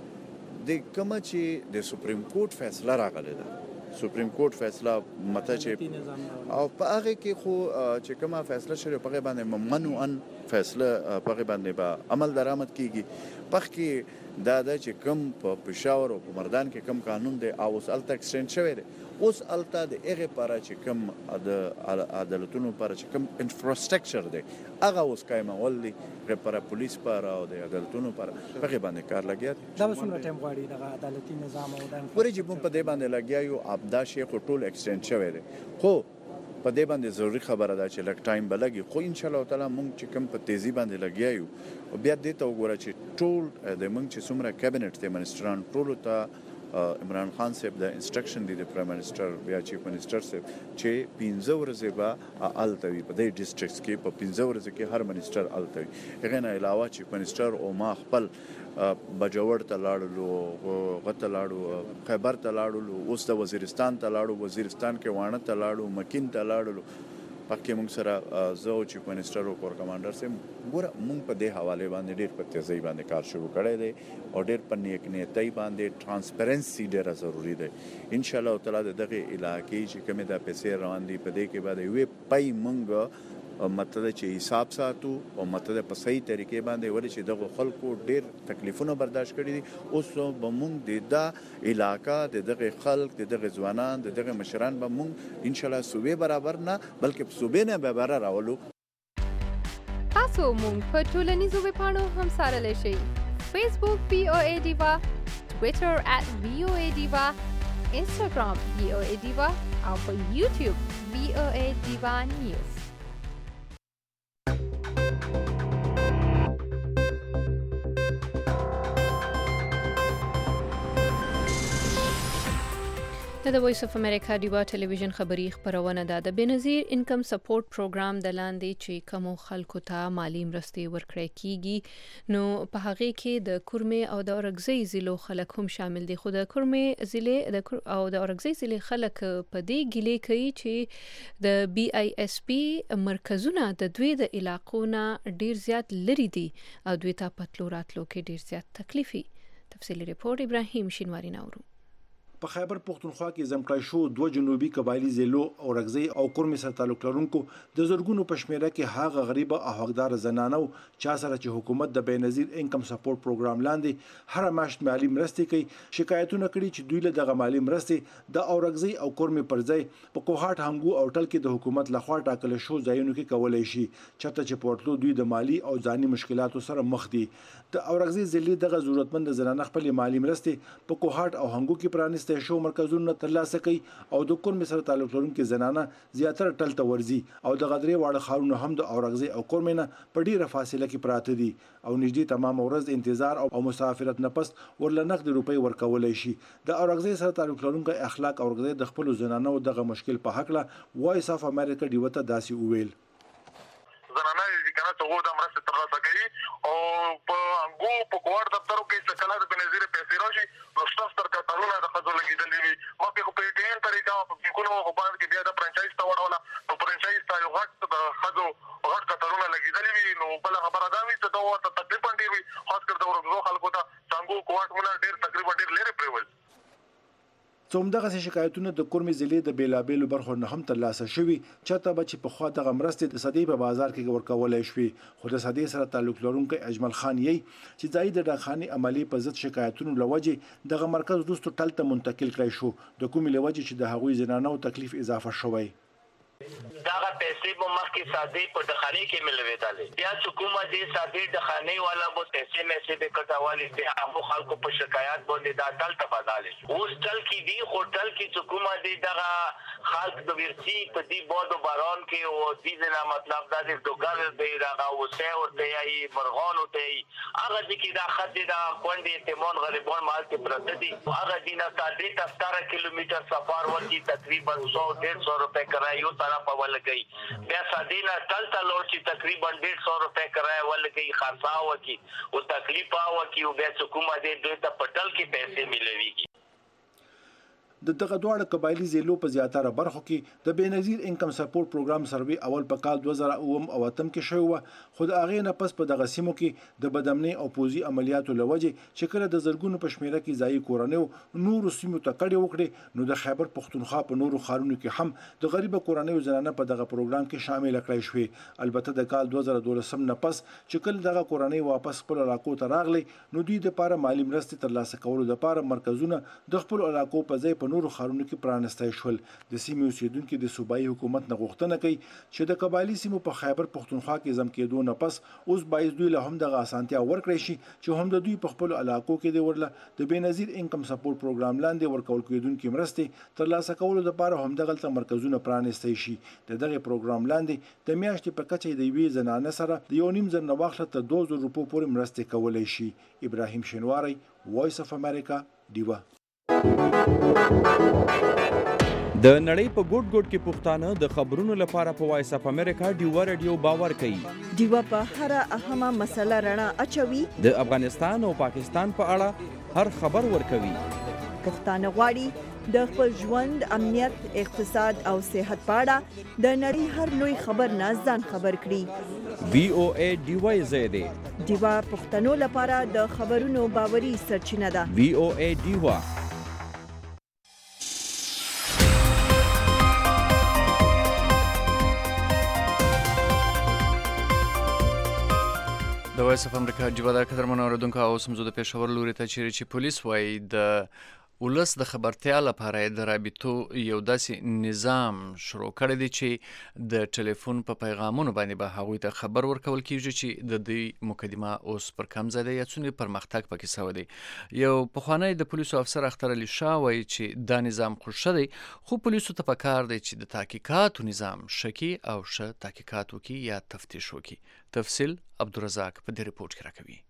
د کوم چې د سپریم کورټ فیصله راغله ده سپریم کورټ فیصله مته چې او په هغه کې خو چې کومه فیصله شوه په باندې ممنوع ان فیصله په باندې به عمل درآمد کیږي پخ کې دا د چې کوم په پېښور او په مردان کې کوم قانون دی او اوس الته ایکسټند شوی دی اوس الته د هغه لپاره چې کوم د عدالتونو لپاره چې کوم انفراستراکچر دی هغه اوس قایمول دي لپاره پولیس لپاره او د عدالتونو لپاره هغه باندې کار لګیا دی دا څومره ټایم غواړي د عدالتي نظام او د پورې چې په دې باندې لګیا یو ابدا شي خو ټول ایکسټند شوی دی خو په دې باندې ضروری خبره ده چې لک ټایم بلګي خو ان شاء الله تعالی مونږ چې کوم په تیزی باندې لګیا یو او بیا دې ته وګوره چې ټول د مونږ چې څومره کابینټ ته منسټران ټول ته عمران خان صاحب د انسټرکشن دی د پرایم منسټر بیا چیف منسټر صاحب چې پنځه ورځې به التوي په دې ډیسټریکټس کې په پنځه ورځې کې هر منسټر التوي هغه نه علاوه چیف منسټر او ما خپل بجوړ ته لاړو غته لاړو خیبر ته لاړو اوس د وزیرستان ته لاړو وزیرستان کې وانه ته لاړو مکین ته لاړو پکې موږ سره زه او چیف منسټر او کور کمانډر سم ګوره موږ په دې حواله باندې ډېر په تیزی باندې کار شروع کړی دی او ډېر په نیک نیتۍ باندې ترانسپیرنسي ډېره ضروری دی ان شاء الله تعالی دغه علاقې چې کومه د پیسې روان دي په دې کې باندې وی پای موږ مطلب چې حساب ساتو او مطلب په صحیح طریقې باندې ولې چې دغه خلکو ډېر تکلیفونه برداشت کړي دي اوس به موږ د دا علاقې د دغه خلک د دغه ځوانان د دغه مشران به موږ ان شاء الله صوبې برابر نه بلکې صوبې نه به برابر راولو تاسو موږ په ټولنیزو ویبپاڼو هم سره شئ فیسبوک پی او ای ډیوا ټویټر ات وی او ای ډیوا انسټاګرام وی او ای ډیوا او په یوټیوب وی او ای ډیوا نیوز د وایس اف امریکا ډیوا ټلویزیون خبری خبرونه ده د بنظیر انکم سپورټ پروګرام د لاندې چې کوم خلکو ته مالی مرستې ورکړې کیږي نو په هغه کې د کورمه او د اورګزۍ ضلعو خلک هم شامل دي خو د کورمه ضلع د او د اورګزۍ ضلع خلک په دې ګلې کوي چې د بي آی اس پی مرکزونه د دوی د علاقو نه ډیر زیات لري دي او دوی ته پتلو راتلو کې ډیر زیات تکلیفي تفصیلی ریپورت ابراهیم شینواری نورو په خیبر پختونخوا کې زمکړای شو دوه جنوبي قبایلی ضلعو او رغزي او کورمې سره تعلق لرونکو د زورګونو پښمیره کې هغه غریبه او حقدار زنانو چا سره چې حکومت د بنظیر انکم سپورټ پروګرام لاندې هر ماشت مالی مرستې کوي شکایتونه کړي چې دوی له دغه مالی مرستې د اورغزي او کورمې پر ځای په کوهاټ هنګو او ټل کې د حکومت لخوا ټاکل شو ځایونو کې کولای شي چته چې پورتلو دوی د مالی او ځاني مشکلاتو سره مخ دي د اورغزي ضلع دغه ضرورتمند زنانه خپل مالی مرستې په کوهاټ او هنګو کې پرانست شو مرکزونه ترلاسه کوي او د کورمې سره تعلق لرونکو زنانه زیاتره ټلته ورزي او د غدرې واړه خارونه هم د اورغزي او کورمې نه په ډیره فاصله کې پراته دي او نږدې تمام ورځ انتظار او مسافرت نه پس ورله نقد روپۍ ورکولای شي د اورغزي سره تعلق لرونکو اخلاق اورغزي د خپل زنانه او دغه مشکل په حق لا وایس اف امریکا دیوته داسي وویل زنانه چې کنه ته و د مرسته ترلاسه کوي او په انګو په کوړ دفترو کې څکلا د بنظیر پیسې راشي نو ستاسو تر کتلونه د خځو لګیدلې وي مکه په پی ټی ان طریقه په کومو په باندې کې بیا د فرانچایز ته وړوله نو فرانچایز ته یو غټ د خځو غټ کتلونه لګیدلې وي نو بل خبره دا وي چې دا ورته تقریبا ډیر وي خاص کر د ورغزو خلکو ته څنګه کوټ مونږ ډیر تقریبا ډیر لري پریول څومره شکایتونه د کورمې ضلع د بیلابېلو برخو نه هم ترلاسه شوي چاته به چې په خوا دغه مرستې د صدې په بازار کې ورکولای شوي خو د صدې سره تعلق لرونکی اجمل خان یې چې ځای د ډاکخانې عملی په ضد شکایتونو لوجې دغه مرکز وروسته ټل ته منتقل کړی شو د کومې لوجې چې د هغوی زنانو تکلیف اضافه شوی داغه پیسې به مخکې ساده په دخانې کې ملوېدلې بیا چې کومه دې ساده دخانې والا به پیسې مېسې به کټولې بیا هغو خلکو په شکایت باندې دا ټل ته بدلې اوس ټل کې دي خو ټل کې چې کومه دې دغه خلک د ورسي په دې باد و باران کې او دې نه مطلب دا د ډوګر دی دغه اوسه ورته یې مرغان ورته یې هغه دې کې دا خط دې دا کونډې تیمون غریبان مال کې پرته دي هغه دې نه ساده تفتره کیلومتر سفر ورته تقریبا سو ډېر سو روپے کرایو طرف ولګي بیا سادینا تل تل چې تقریبا ډېر سو روپے کرایه ولګي خرڅا وکي او تکلیف وکي او بیا حکومت دې دوی ته پټل کې پیسې ملويږي د دغه دواړه قبایلی ضلعو په زیاتره برخو کې د بېنظیر انکم سپورټ پروګرام سروي اول په کال دوه زره اووه او اتم کې شوی و خو د هغې نه پس په دغه سیمو کې د بدامنۍ او پوځي عملیاتو له وجې چې کله د زرګونو په شمېره کې ځایي کورنیو نورو سیمو ته کډې وکړې نو د خیبر پښتونخوا په نورو ښارونو کې هم د غریبه کورنیو زنانه په دغه پروګرام کې شامل کړای شوې البته د کال دوه زره دولسم نه پس چې کله دغه کورنۍ واپس خپل علاقو ته راغلي نو دوی دپاره مالي مرستې ترلاسه کولو دپاره مرکزونه د خپلو علاقو په ځای په نورو ښارونو کې پرانستی شول د سیمې اوسیدونکي د صوبایي حکومت نه غوښتنه کوي چې د قبایلي سیمو په خیبر پښتونخوا کې ضم کېدو نه پس اوس باید دوی له هم دغه اسانتیا ورکړی شي چې هم د دوی په خپلو علاقو کې د ورله د بېنظیر انکم سپورټ پروګرام لاندې ورکول کېدونکي مرستې ترلاسه کولو دپاره همدغلته مرکزونه پرانستی شي د دغې پروګرام لاندې د میاشتې په کچه د یوې زنانه سره د یو نیم زر نه واخله تر دوه زره روپو پورې مرستې کولی شي ابراهیم شینواری وایس اف امریکا ډیوه د نړۍ په ګوټ ګوټ کې پښتانه د خبرونو لپاره په وایس اف امریکا ډیوه رادیو باور کوي ډیوه په هر اهمه مسله رڼا اچوي د افغانستان او پاکستان په اړه هر خبر ورکوي پښتانه غواړي د خپل ژوند امنیت اقتصاد او صحت په اړه د نړۍ هر لوی خبر نه ځان خبر کړي وی او ای ډیوه زیاده ډیوه پښتنو لپاره د خبرونو باوري سرچینه ده وی او ای ډیوه د وایس اف امریکا ډیوه د قدرمنو اوریدونکو او سمزو د پېښور لوري ته چیرې چې پولیس وایي د ولس د خبرتیا لپاره د رابطو یو داسې نظام شروع کړی دی چې د ټلیفون په پیغامونو باندې به هغوی ته خبر ورکول کیږي چې د دوی مقدمه اوس پر کم ځای دی یا څومره پرمختګ پکې سوی دی یو پخوانی د پولیسو افسر اختر علي شاه وایي چې دا نظام خو ښه دی خو پولیسو ته پکار دی چې د تحقیقاتو نظام ښه کړي او ښه تحقیقات وکړي یا تفتیش وکړي تفصیل عبدالرزاق په دې رپورټ کې راکوي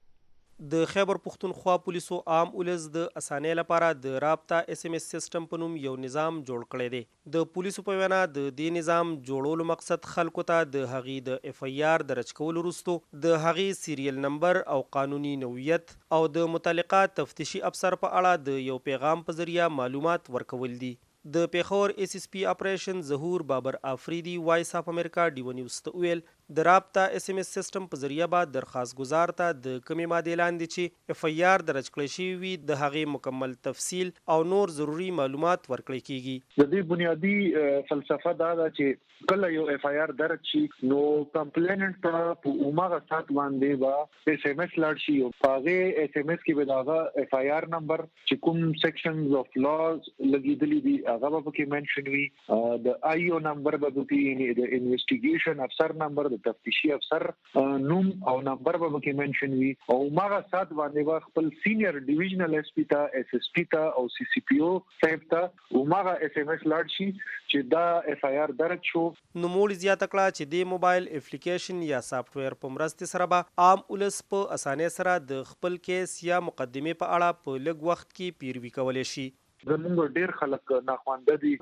د خیبر پښتونخوا پولیسو عام ولس د اسانۍ لپاره د رابطه اس ام اس سیستم په نوم یو نظام جوړ کړی دی د پولیسو په وینا د دې نظام جوړولو مقصد خلکو ته د هغې د اف ای آر درج کولو وروستو د هغې سیریل نمبر او قانوني نوعیت او د متعلقه تفتیشي افسر په اړه د یو پیغام په ذریعه معلومات ورکول دي د پیښور ایس ایس پی اپریشن ظهور بابر آفریدي وایس اف امریکا ډیو نیوز ته ویل د رابطه اس ام اس سیستم په ذریعه به درخواست گزار ته د کمې مادې لاندې چې اف ای آر درج کړی شوی وي د هغې مکمل تفصیل او نور ضروري معلومات ورکړی کیږي د دې بنیادی فلسفه دا ده چې کله یو اف ای آر درج شي نو کمپلیننټ ته په عمره سات باندې به اس ام اس لاړ شي او هغه اس ام اس کې به دا اف ای آر نمبر چې کوم سیکشنز اف لاز لګیدلی دي هغه به کې منشن وي د آی او نمبر به کې د انویسټیګیشن افسر نمبر تفتیشي افسر نوم او نمبر به کې منشن وي او ماغه سات باندې به خپل سینیئر ډیویژنل اس پی ته اس اس پی ته او سی سی پی او صاحب ته او ماغه اس ام اس لاړ شي چې دا اف ای آر درج شو نو موږ زیاته کړه چې د موبایل اپلیکیشن یا سافټویر په مرسته سره به عام ولس په اسانۍ سره د خپل کیس یا مقدمه په اړه په لږ وخت کې پیروي کولی شي زموږ ډیر خلک ناخوانده دي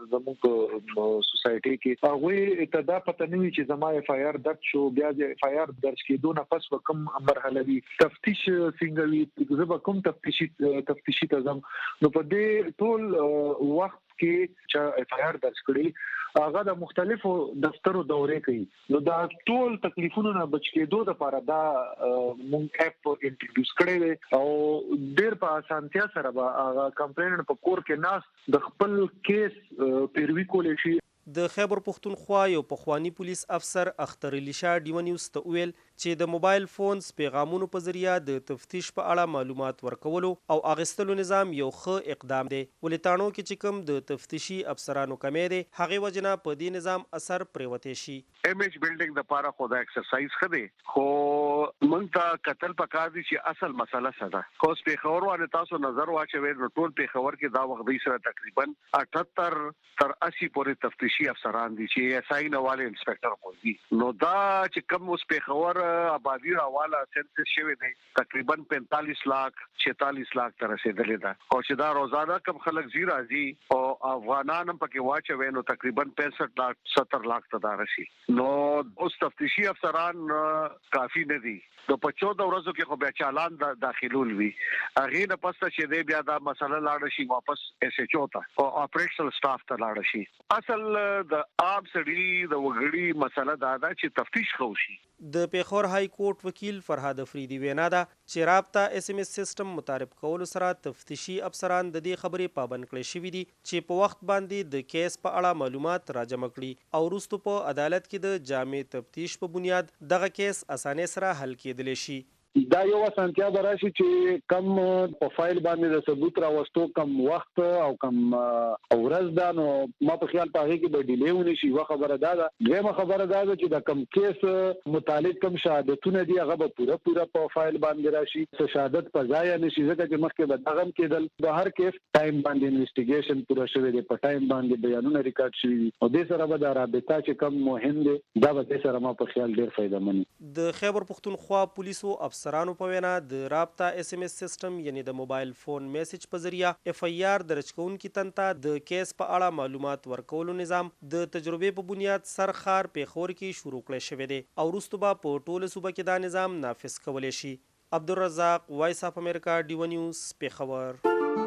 زموږ سوسایټي کې هغه ته دا پته نه وي چې زما اف ای آر درج شو بیا د اف ای آر درج کېدو نه پس به کوم مرحله وي تفتیش څنګه وي زه به کوم تفتیشي تفتیشي ته ځم نو په دې ټول وخت کې چې اف ای آر درج کړي هغه د مختلفو دفترو دورې کوي نو دا ټول تکلیفونو نه بچ کېدو لپاره دا مونږ اپ انټروډیوس کړی دی او ډیر په اسانتیا سره به هغه کمپلینټ په کور کې ناس د خپل کیس پیروي کولی شي د خیبر پښتونخوا یو پخوانی پولیس افسر اختر علی شاه ډیو نیوز ته ویل چې د موبایل فونز پیغامونو په ذریعہ د تفتیش په اړه معلومات ورکولو او اغستلو نظام یو ښه اقدام دی، ولې تاڼو کې چې کوم د تفتیشي افسرانو کمې دی هغې وجه نه په دې نظام اثر پرېوتی شي. امیج بلډینګ د پاره خو دا ایکسرسایز ښه دی، خو موږ ته کتل پکار دي چې اصل مسله څه ده. خو اوس پېښور باندې تاسو نظر واچوئ نو ټول پېښور کې دا وخت دوی سره تقریبا اټهتر تر اسی پورې تفتیشي افسران دي چې ایس آی نواله انسپکټر پوز دي. نو دا چې کوم اوس پېښور آبادی راواله سنسس شوی دی تقریبا پینتالیس لاک چھیالیس لاک ته رسیدلې ده، او چې دا روزانه کم خلک زی راځي او افغانان هم پکې واچوي نو تقریبا پینسٹھ لاک ستر لاک ته دا رسي. نو اوس تفتیشي افسران کافی نه دي، نو په چودہ ورځو کې خو بیا چالان داخلول وي، هغې نه پس چې دی بیا دا مسله لاړه شي واپس ایس ایچ او ته او اپریشنل سټاف ته لاړه شي. اصل د عام سړي د وګړي مسله دا ده چې تفتیش خو شي. د پیښور های کورټ وکیل فرهاد افریدي وینا ده چې رابطه اس ام اس سیستم متعارف کولو سره تفتیشي افسران د دې خبرې پابند کړي شوي دي چې په وخت باندې د کیس په اړه معلومات راجمع کړي او وروسته په عدالت کې د جامع تفتیش په بنیاد دغه کیس اسانۍ سره حل کېدلی شي. دا یو اسانتیا به راشي چې کم په فایل باندې د ثبوت راوستو کم وخت او کم ورځ ده، نو ما په خیال په هغې کې به ډیلې ونی شي. یوه خبره دا ده. دویمه خبره دا ده چې د کم کیس متعلق کم شهادتونه دي هغه به پوره پوره په فایل باندې راشي، څه شهادت په ضایع نه شي، ځکه چې مخکې به دغه هم کېدل. د هر کیس ټایم باندې انویسټیګیشن پوره شوی دی، په ټایم باندې بیانونه ریکارډ شوي دي، او دې سره به د رابطه چې کم مهم دی دا به دې سره ما په خیال ډېر فایدهمن وي. د خیبر پښتونخوا پولیسو افسرانو په وینا د رابطه اس ام اس سیستم یعنی د موبایل فون میسج په ذریعہ اف ای آر درج کوونکي تن ته د کیس په اړه معلومات ورکولو نظام د تجربې په بنیاد سرخار پیښور کې شروع کړی شوی دی او وروسته به په ټوله صوبه کې دا نظام نافذ کولی شي. عبدالرزاق، وایس اف امریکا، ډیو نیوز، پیښور.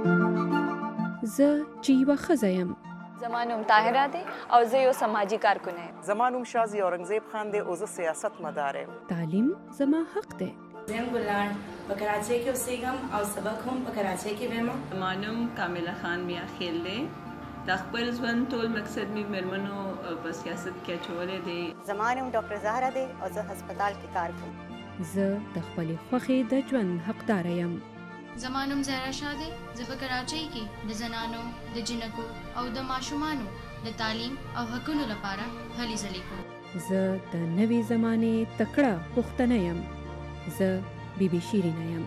زه چې یوه ښځه یم. زما نوم طاهره دی او زه یو سماجي کارکونه یم. زما نوم شازي اورنګزیب خان دی او زه سیاست مدار یم. تعلیم زما حق دی. زم ګلان په کراچۍ کې اوسېږم او سبق هم په کراچۍ کې وایم. زما نوم کامله خان میا خیل دی. د خپل ژوند ټول مقصد مې مېرمنو په سیاست کې اچولی دی. زما نوم ډاکټر زهره دی او زه هسپتال کې کار کوم. زه د خپلې خوښې د ژوند حقداره یم. زما نوم زهرا شاه دی. زه په کراچۍ کې د زنانو، د جنکو او د ماشومانو د تعلیم او حقونو لپاره هلې ځلې کوم. زه د نوې زمانې تکړه پښتنه یم. زه بی بی شیرینه یم.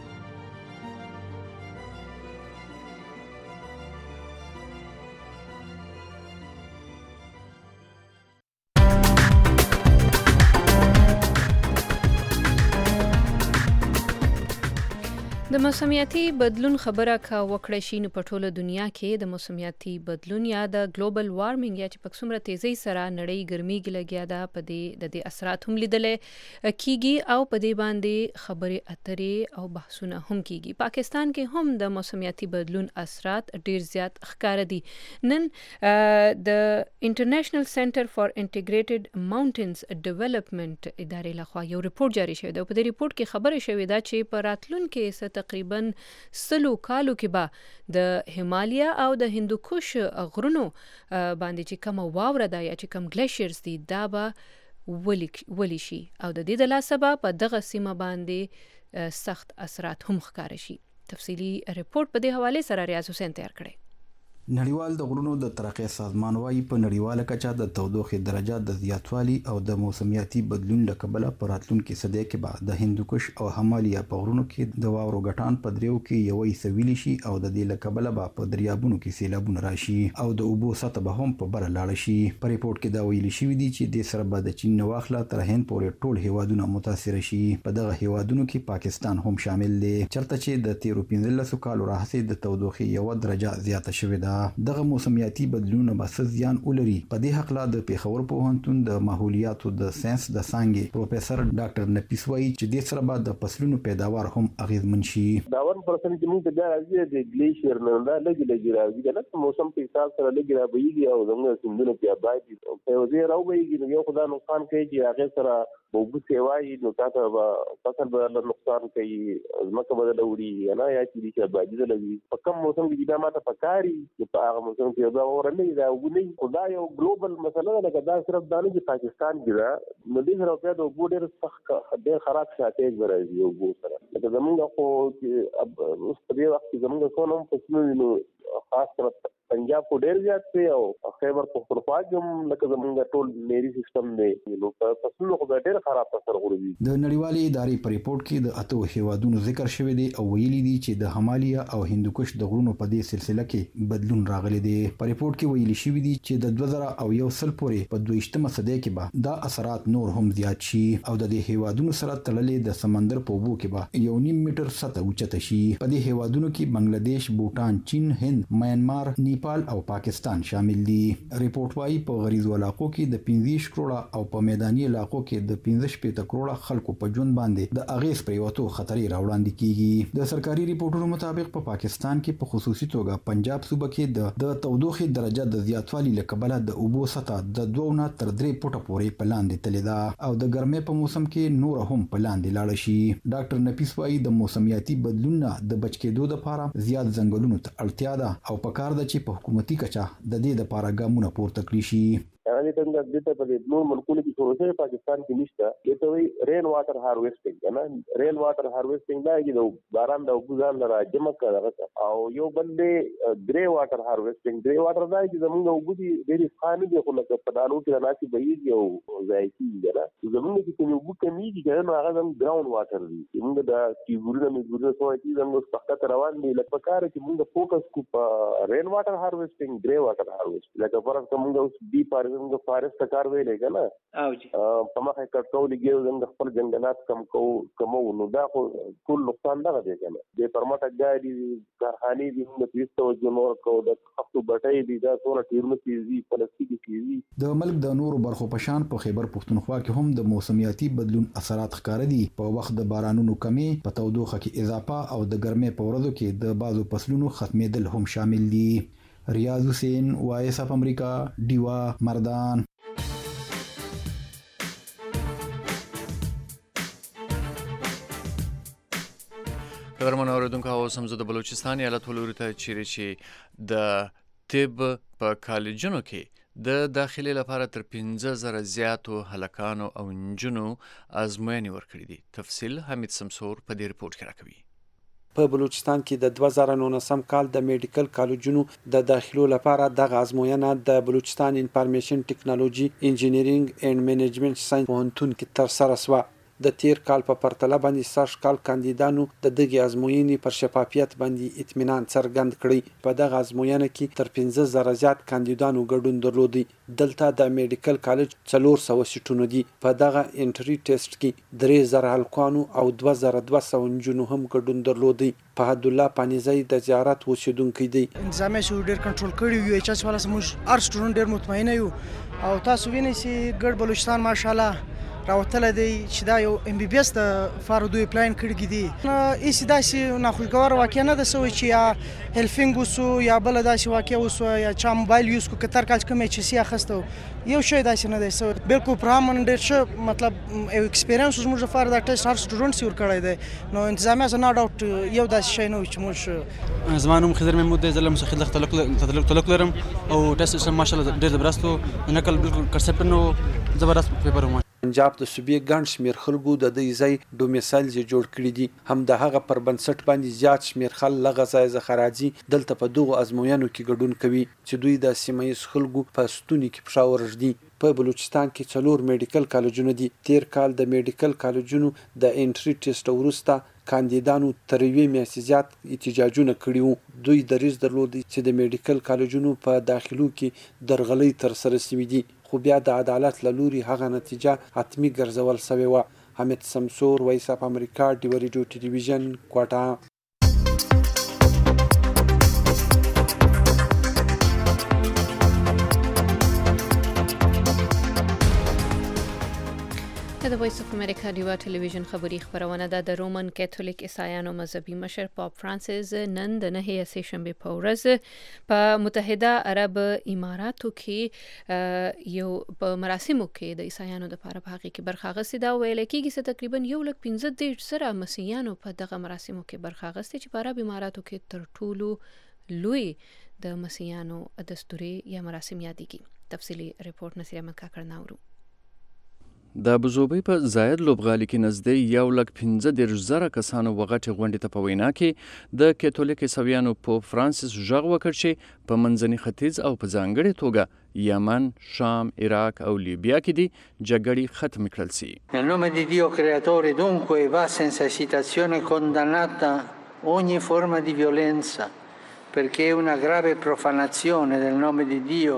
د موسمیاتي بدلون خبره کا وکړه شي نو په ټوله دنیا کې د موسمیاتي بدلون یا د ګلوبل وارمنګ یا چې په څومره تیزی سره نړۍ ګرميږي لګیا ده په دې د دې اثرات هم لیدل کیږي او په دې باندې خبرې اترې او بحثونه هم کیږي. پاکستان کې هم د موسمیاتي بدلون اثرات ډیر زیات ښکار دي. نن د انټرنیشنل سنټر فار انټیګریټډ ماونټنز ډیولپمنٹ ادارې لخوا یو ریپورت جاری شوی دی. په دې ریپورت کې خبره شوې ده چې په راتلونکي ست تقریبا سلو کالو کې به د هیمالیا او د هندوکش غرونو باندې چې کوم واوره ده یا چې کوم ګلیشیرز دي دا به ولی شي او د دې د لاسه به په دغه سیمه باندې سخت اثرات هم ښکار شي. تفصیلی ریپورت په دې حواله سره ریاض حسین تیار کړی. نړیوال د غرونو د ترقۍ سازمان وايي په نړیواله کچه د تودوخې درجات د زیاتوالي او د موسمیاتي بدلون له کبله په راتلونکي صدۍ کې به د هندوکش او هیمالیا په غرونو کې د واورو غټان په دریو کې یوې سویلی شي او د دې له کبله به په دریابونو کې سیلابونه راشي او د اوبو سطح به هم په بره لاړه شي. په ریپورت کې دا ویل شوی دی چې د سره به د چین نه واخله تر هند پورې ټول هیوادونه متاثر شي. په دغه هیوادونو کې پاکستان هم شامل دی چرته چې د تیرو پنځلسو کالو راهیسې د تودوخې یو درجه زیاته شوې ده. دغه موسمیاتي بدلونونه به څه زیان ولري. په دې حق د پیښور پوهنتون د ماحولیاتو د ساينس د څانګې پروفیسور ډاکټر نفیس وایي چې دې سره به د فصلونو پیداوار هم اغیزمن شي. دا ون پرسنټ چې موږ ته بیا راځي د ګلیشیر نه دا لګي لګي راځي کنه موسم په حساب سره لګي راځي او زموږ سیندونو په آباد دي او یو ځای راوږي نو یو خدای نقصان کوي چې هغه سره وګ سیوای نو تاسو به فصل به نقصان کوي زمکه بدل وړي نه یا چې چې باندې لګي په کوم موسم کې دا ماته پکاري چې په هغه موسم کې دا ورنه دا وګني خدای یو ګلوبل مسله ده لکه دا صرف دانه چې پاکستان کې دا نو دې سره په دغه ډېر سخت ډېر خراب شاتېج ورایي یو ګو سره لکه زمونږ خو چې اوس په دې وخت کې زمونږ څونم فصلونه نو خاص کر پنجاب کو ډېر زیات دی او خیبر پختونخوا کې لکه زمونږ ټول نيري سیستم دی نو په فصلونو خو ډېر خراب اثر غورځي. د نړیوالې ادارې په ریپورت کې د اتو هیوادونو ذکر شوی دی او ویلي دي چې د همالیا او هندوکش د غرونو په دې سلسله کې بدلون راغلی دی. په ریپورت کې ویلي شوی دی چې د دوه زره او یو سل پورې په دویشتمه صدۍ کې به دا اثرات نور هم زیات شي او د دې هیوادونو سره تړلې د سمندر په اوبو کې به یو نیم میټر سطح اوچته شي. په دې هیوادونو کې بنگلاديش، بوتان، چین، هند، میانمار، نیپال او پاکستان شامل دي. ریپورت وايي په غریزو علاقو کې د پنځه کروڑه او په میداني علاقو کې د پنځه شپږ کروڑه خلکو په ژوند باندې د اغیز پریوتو خطرې راوړاندې کیږي. د سرکاري ریپورتونو مطابق په پا پاکستان کې په خصوصي توګه پنجاب صوبه کې د تودوخې درجه د زیاتوالي لکبله د اوبو سطح د دوه نه تر درې فوټه پورې په لاندې تللی ده او د ګرمۍ په موسم کې نور هم په لاندې لاړ شي. ډاکټر نفیس وايي د موسمیاتي بدلونونو د بچ کېدو لپاره زیات ځنګلونو ته اړتیا ده او پکار ده چې په حکومتي کچه د دې لپاره ګامونه پورته کړي شي. هغه څنګه د دې په نور ملکونو کې شروع پاکستان کې نشته دته وی رین واټر هارویسټینګ نه رین واټر هارویسټینګ دا چې د باران د وګزان را جمع کړه او یو بلې ګری واټر هارویسټینګ ګری واټر دا چې زموږ وګدي ډېری خاني دی خو لکه په دالو کې راناسي بهيږي او ځای کیږي نه زموږ کې کوم وګ کمی دي کنه هغه زم ګراوند واټر دی موږ دا کیورونه مې ګورې سوې چې زموږ فقط روان دي لکه کار چې موږ فوکس کو په رین واټر هارویسټینګ ګری واټر هارویسټینګ لکه فرض کوم اوس دی پار زموږ فارست کار ویلې کنه او جی په مخه کټول کېږي زموږ خپل جنگلات کم کو کمو نو دا خو ټول نقصان نه دی کنه د پرمټ ګاډي کارخانه دي موږ پیستو جنور کو د خفتو بټای دي دا ټول ټیرمه کیږي پلاستیکي کیږي. د ملک د نورو برخو په شان په خیبر پختونخوا کې هم د موسمیاتي بدلون اثرات ښکار دي. په وخت د بارانونو کمی په تودوخه کې اضافه او د ګرمۍ په ورځو کې د بازو فصلونو ختمېدل هم شامل دي. ریاض حسین، وایس اف امریکا، ډیوا، مردان. قدرمن اوریدونکو اوس هم زه د بلوچستان ایالت ولوري ته چیرې چې د طب په کالجونو کې د داخلي لپاره تر پنځه زره زیاتو هلکانو او نجونو ازموینې ورکړي دي. تفصیل حمید سمسور په دې ریپورت کې راکوي. په بلوچستان کې د دوه زره نولسم کال د میډیکل کالجونو د داخلو لپاره د ازموینه د بلوچستان انفارمیشن ټیکنالوژي انجینرینګ اینڈ منیجمنت ساينس پوهنتون کې تر سره شوه. د تیر کال په پرتله باندې سږ کال کاندیدانو د دغه ازموینې پر شفافیت باندې اطمینان څرګند کړی. په دغه ازموینه کې تر پنځه زره زیات کاندیدانو ګډون درلودي. دلته د میډیکل کالج څلور سوه سیټونه دي. په دغه انټری ټیسټ کې درې زره هلکانو او دوه زره دوه سوه نجونو هم ګډون درلودي. فهد الله پانیزی د زیارت اوسیدونکی دی. انتظامیه شو ډیر کنټرول کړی وي چې والا سموږ هر سټوډنټ ډیر مطمئن یو او تاسو وینئ چې ګډ بلوچستان ماشاءالله راوتل دی چې دا یو ام بي بي اس د فارو دوی پلان کړی دي. ایس داسې ناخوشګوار واقع نه ده سوی چې یا هیلفینګ وسو یا بل داسې واقع وسو یا چا موبایل یوز کو کتر کال کوم چې سی اخستو یو شی داسې نه دی سوی. بالکل پرامن ډیر ښه مطلب یو ایکسپیرینس زموږ لپاره دا ټیسټ هر سټوډنټ سیور کړی دی. نو انتظامیه زه نه ډاوټ یو داسې شی نه و چې موږ زما نوم خضر محمود دی. زه له مستقل څخه تعلق لرم او ټیسټ ماشاءالله ډیر زبردست و. نقل بالکل کنسپټ نو زبردست پیپر و. پنجاب د صوبې ګڼ شمېر خلکو د دې ځای ډومیسایل یې جوړ کړي دي. هم د هغه پر بنسټ باندې زیات شمېر خلک لغه ځای څخه راځي دلته په دغو ازموینو کې ګډون کوي چې دوی د سیمه ییز خلکو په ستوني کې پښه ورږدي. په بلوچستان کې څلور میډیکل کالجونه دي. تیر کال د میډیکل کالجونو د انټری ټیسټ وروسته کاندیدانو تر یوې میاشتې زیات احتجاجونه کړي وو. دوی دریځ درلود چې د میډیکل کالجونو په داخلو کې درغلۍ ترسره شوې دي خو بیا د عدالت له لوري هغه نتیجه حتمي ګرځول شوې وه. حمید سمسور، وایس اف امریکا، ډیوا ریډیو ټلویزیون، کوټه. د وایس اف امریکا ډیوا ټلویزیون خبری خبرونه ده. د رومن کاتولیک عیسایانو مذهبي مشر پاپ فرانسیس نن د نهه سه شنبه په ورځ په متحده عرب اماراتو کې یو په مراسمو کې د عیسایانو د لپاره په حقیقي برخه غوښتي. دا ویل کېږي چې تقریبا یو لک پنځه دېرش سره مسیحیانو په دغه مراسمو کې برخه غوښتي چې په عرب اماراتو کې تر ټولو لوی د مسیحیانو دستوري یا مراسم یادېږي. تفصیلی ریپورت نصیر احمد کاکړ ناورو. د ابوظبي په زاید لوبغالي کې نږدې یو لک پنځه دېرش زره کسانو وغټې غونډې ته په وینا کې د کاتولیک عیسویانو پوپ فرانسیس غږ وکړ چې په منځني ختیځ او په ځانګړې توګه یمن، شام، عراق او لیبیا کې دي جګړې ختم کړل سي. Nel nome di Dio creatore dunque va senza esitazione condannata ogni forma di violenza perché è una grave profanazione del nome di Dio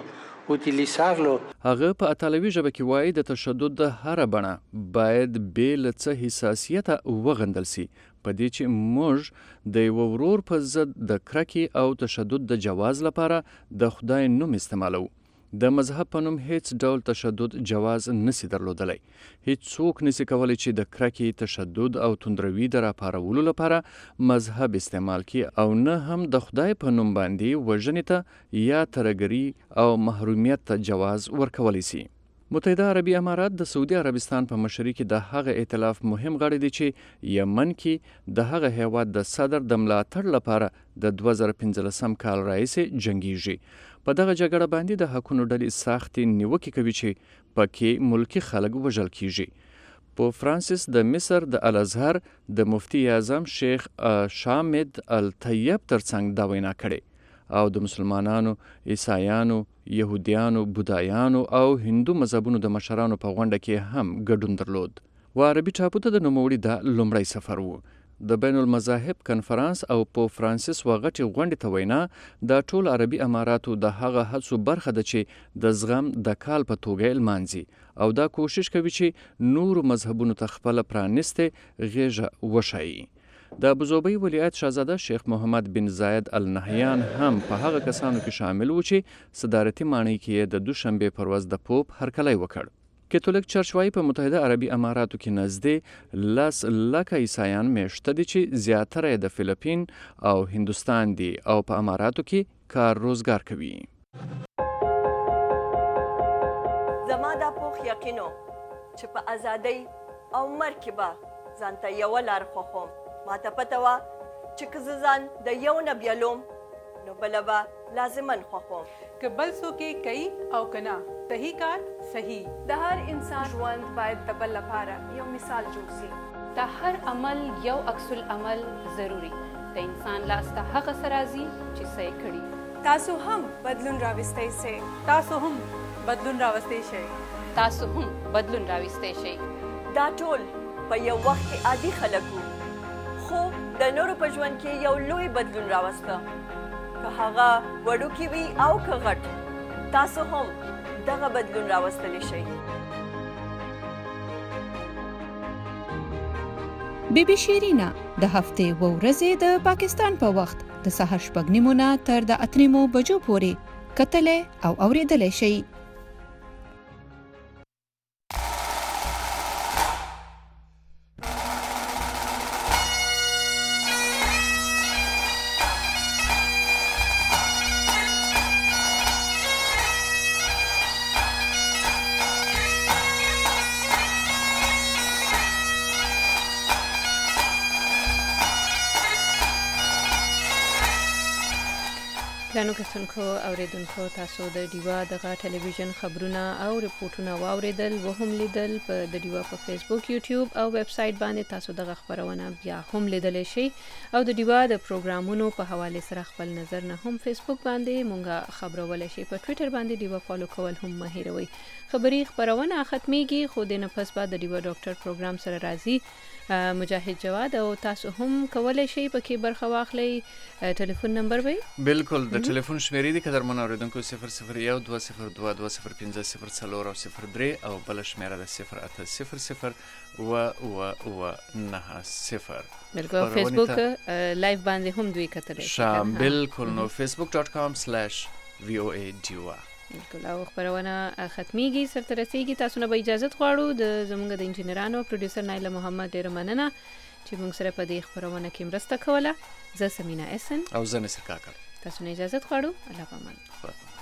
هغه په ایتالوي ژبه کې وایي د تشدد د هر بڼه باید بې له څه حساسیته وغندل سي په دې چې موږ د یو ورور په ضد د کرکې او تشدد د جواز لپاره د خدای نوم استعمالو. د مذهب په نوم هیڅ ډول تشدد جواز نسی درلودلی. هیڅ څوک نسی کولی چې د کرکې، تشدد او توندروي د راپارولو لپاره مذهب استعمال کړي او نه هم د خدای په نوم باندې وژنې ته یا ترهګري او محرومیت ته جواز ورکولی سي. متحده عربي امارات د سعودي عربستان په مشرۍ کې د هغه ائتلاف مهم غړی دی چې یمن کې د هغه هیواد د صدر د ملاتړ لپاره د دوه زره پنځلسم کال راهیسې جنګیږي. په دغه جګړه باندې د حقونو ډلې سختې نیوکې کوي چې پکې ملکی خلک وژل کیږي. پوپ فرانسیس د مصر د الازهر د مفتی اعظم شیخ شامد الطیب ترڅنګ دا وینا کړې او د مسلمانانو، عیسایانو، يهوديانو، بودایانو او هندو مذهبونو د مشرانو په غونډه کې هم ګډون درلود. و عربي ټاپو ته د نوموړي د لومړی سفر وو. د بین المذاهب کنفرانس او پوپ فرانسیس وغټي غونډې ته وینا د ټول عربي اماراتو د هغه هڅو برخه ده چې د زغم د کال په توګه لمانځي او دا کوشش کوي چې نور مذهبونو ته خپل پرانسته غیږه وشایي. د ابوظبي ولایت شاهزاده شیخ محمد بن زاید النهیان هم په هغه کسانو کې شامل و چې صدارتي ماڼۍ کې د دوشنبه پر ورځ د پوپ هرکلی وکړ. کاتولیک چرچ وايي په متحده عربي اماراتو کې نږدې لس لکه عیسایان میشته دي چې زیاتره د فلیپین او هندوستان دي او په اماراتو کې کار روزګار کوي. زما دا پوخ یقینو چې په ازادۍ او مرګ کې به ځانته یوه لار خوښوم. ماته پته وه چې که زه ځان د یو نه بیلوم نو بله به لازماً خوښوم. که بل څوک یې کوي او که نه صحیح کار صحیح. د هر انسان ژوند باید د بل لپاره یو مثال جوړ سي. د هر عمل یو عکس العمل ضروری. د انسان لاس ته هغه څه راځي چې څه یې کړي. تاسو هم بدلون راوستی سئ. تاسو هم بدلون راوستی شئ. تاسو هم بدلون راوستی شئ. دا ټول په یو وخت کې عادي خلک وو خو د نورو په ژوند کې یو لوی بدلون راوسته. که هغه وړوکی وي او که غټ تاسو هم دغه بدلون راوستلی شئ. بی بی شیرینا د هفتې و ورځې د پاکستان په وخت د سهار شپږ نیمو نه تر د اته نیمو بجو پورې کتلی او اوریدلی شئ. ګرانو کتونکو اوریدونکو تاسو د ډیوا دغه ټلویزیون خبرونه او ریپورتونه واوریدل و هم لیدل په د ډیوا په فیسبوک، یوټیوب او ویب سټ باندې. تاسو دغه خبرونه بیا هم لیدلی شئ او د ډیوا د پروګرامونو په حواله سره خپل نظر نه هم فیسبوک باندې مونږه خبرولای شئ. په ټوئیټر باندې ډیوا فالو کول هم مه هیروئ. خبري خبرونه ختميږي خو د نفس بعد د ډیوا ډاکټر پروګرام سره راځي مجاهد جواد او تاسو هم کولای شئ پکې برخه واخلئ. ټلیفون نمبر به بالکل د ټلیفون شمیرې دي قدر من اوریدونکو صفر صفر یو دوه صفر دوه دوه صفر پنځه صفر څلور او صفر درې او بل شمیره د صفر اته صفر صفر و و و نه صفر. بالکل فیسبوک لایو باندې هم دوی کتلی شام. بالکل نو فیسبوک ډاٹ کام سلیش وی او ای ډیوا بالکل او خبرونه ختميږي سرته رسیږي تاسو نه به اجازه غواړو د زمونږ د انجنیرانو پروډوسر نایله محمد ډیر مننه چې موږ سره په دې خبرونه کې مرسته کوله. زه سمینا اسن او زه نصر کاکړ تاسو نه اجازه غواړو. الله پامان.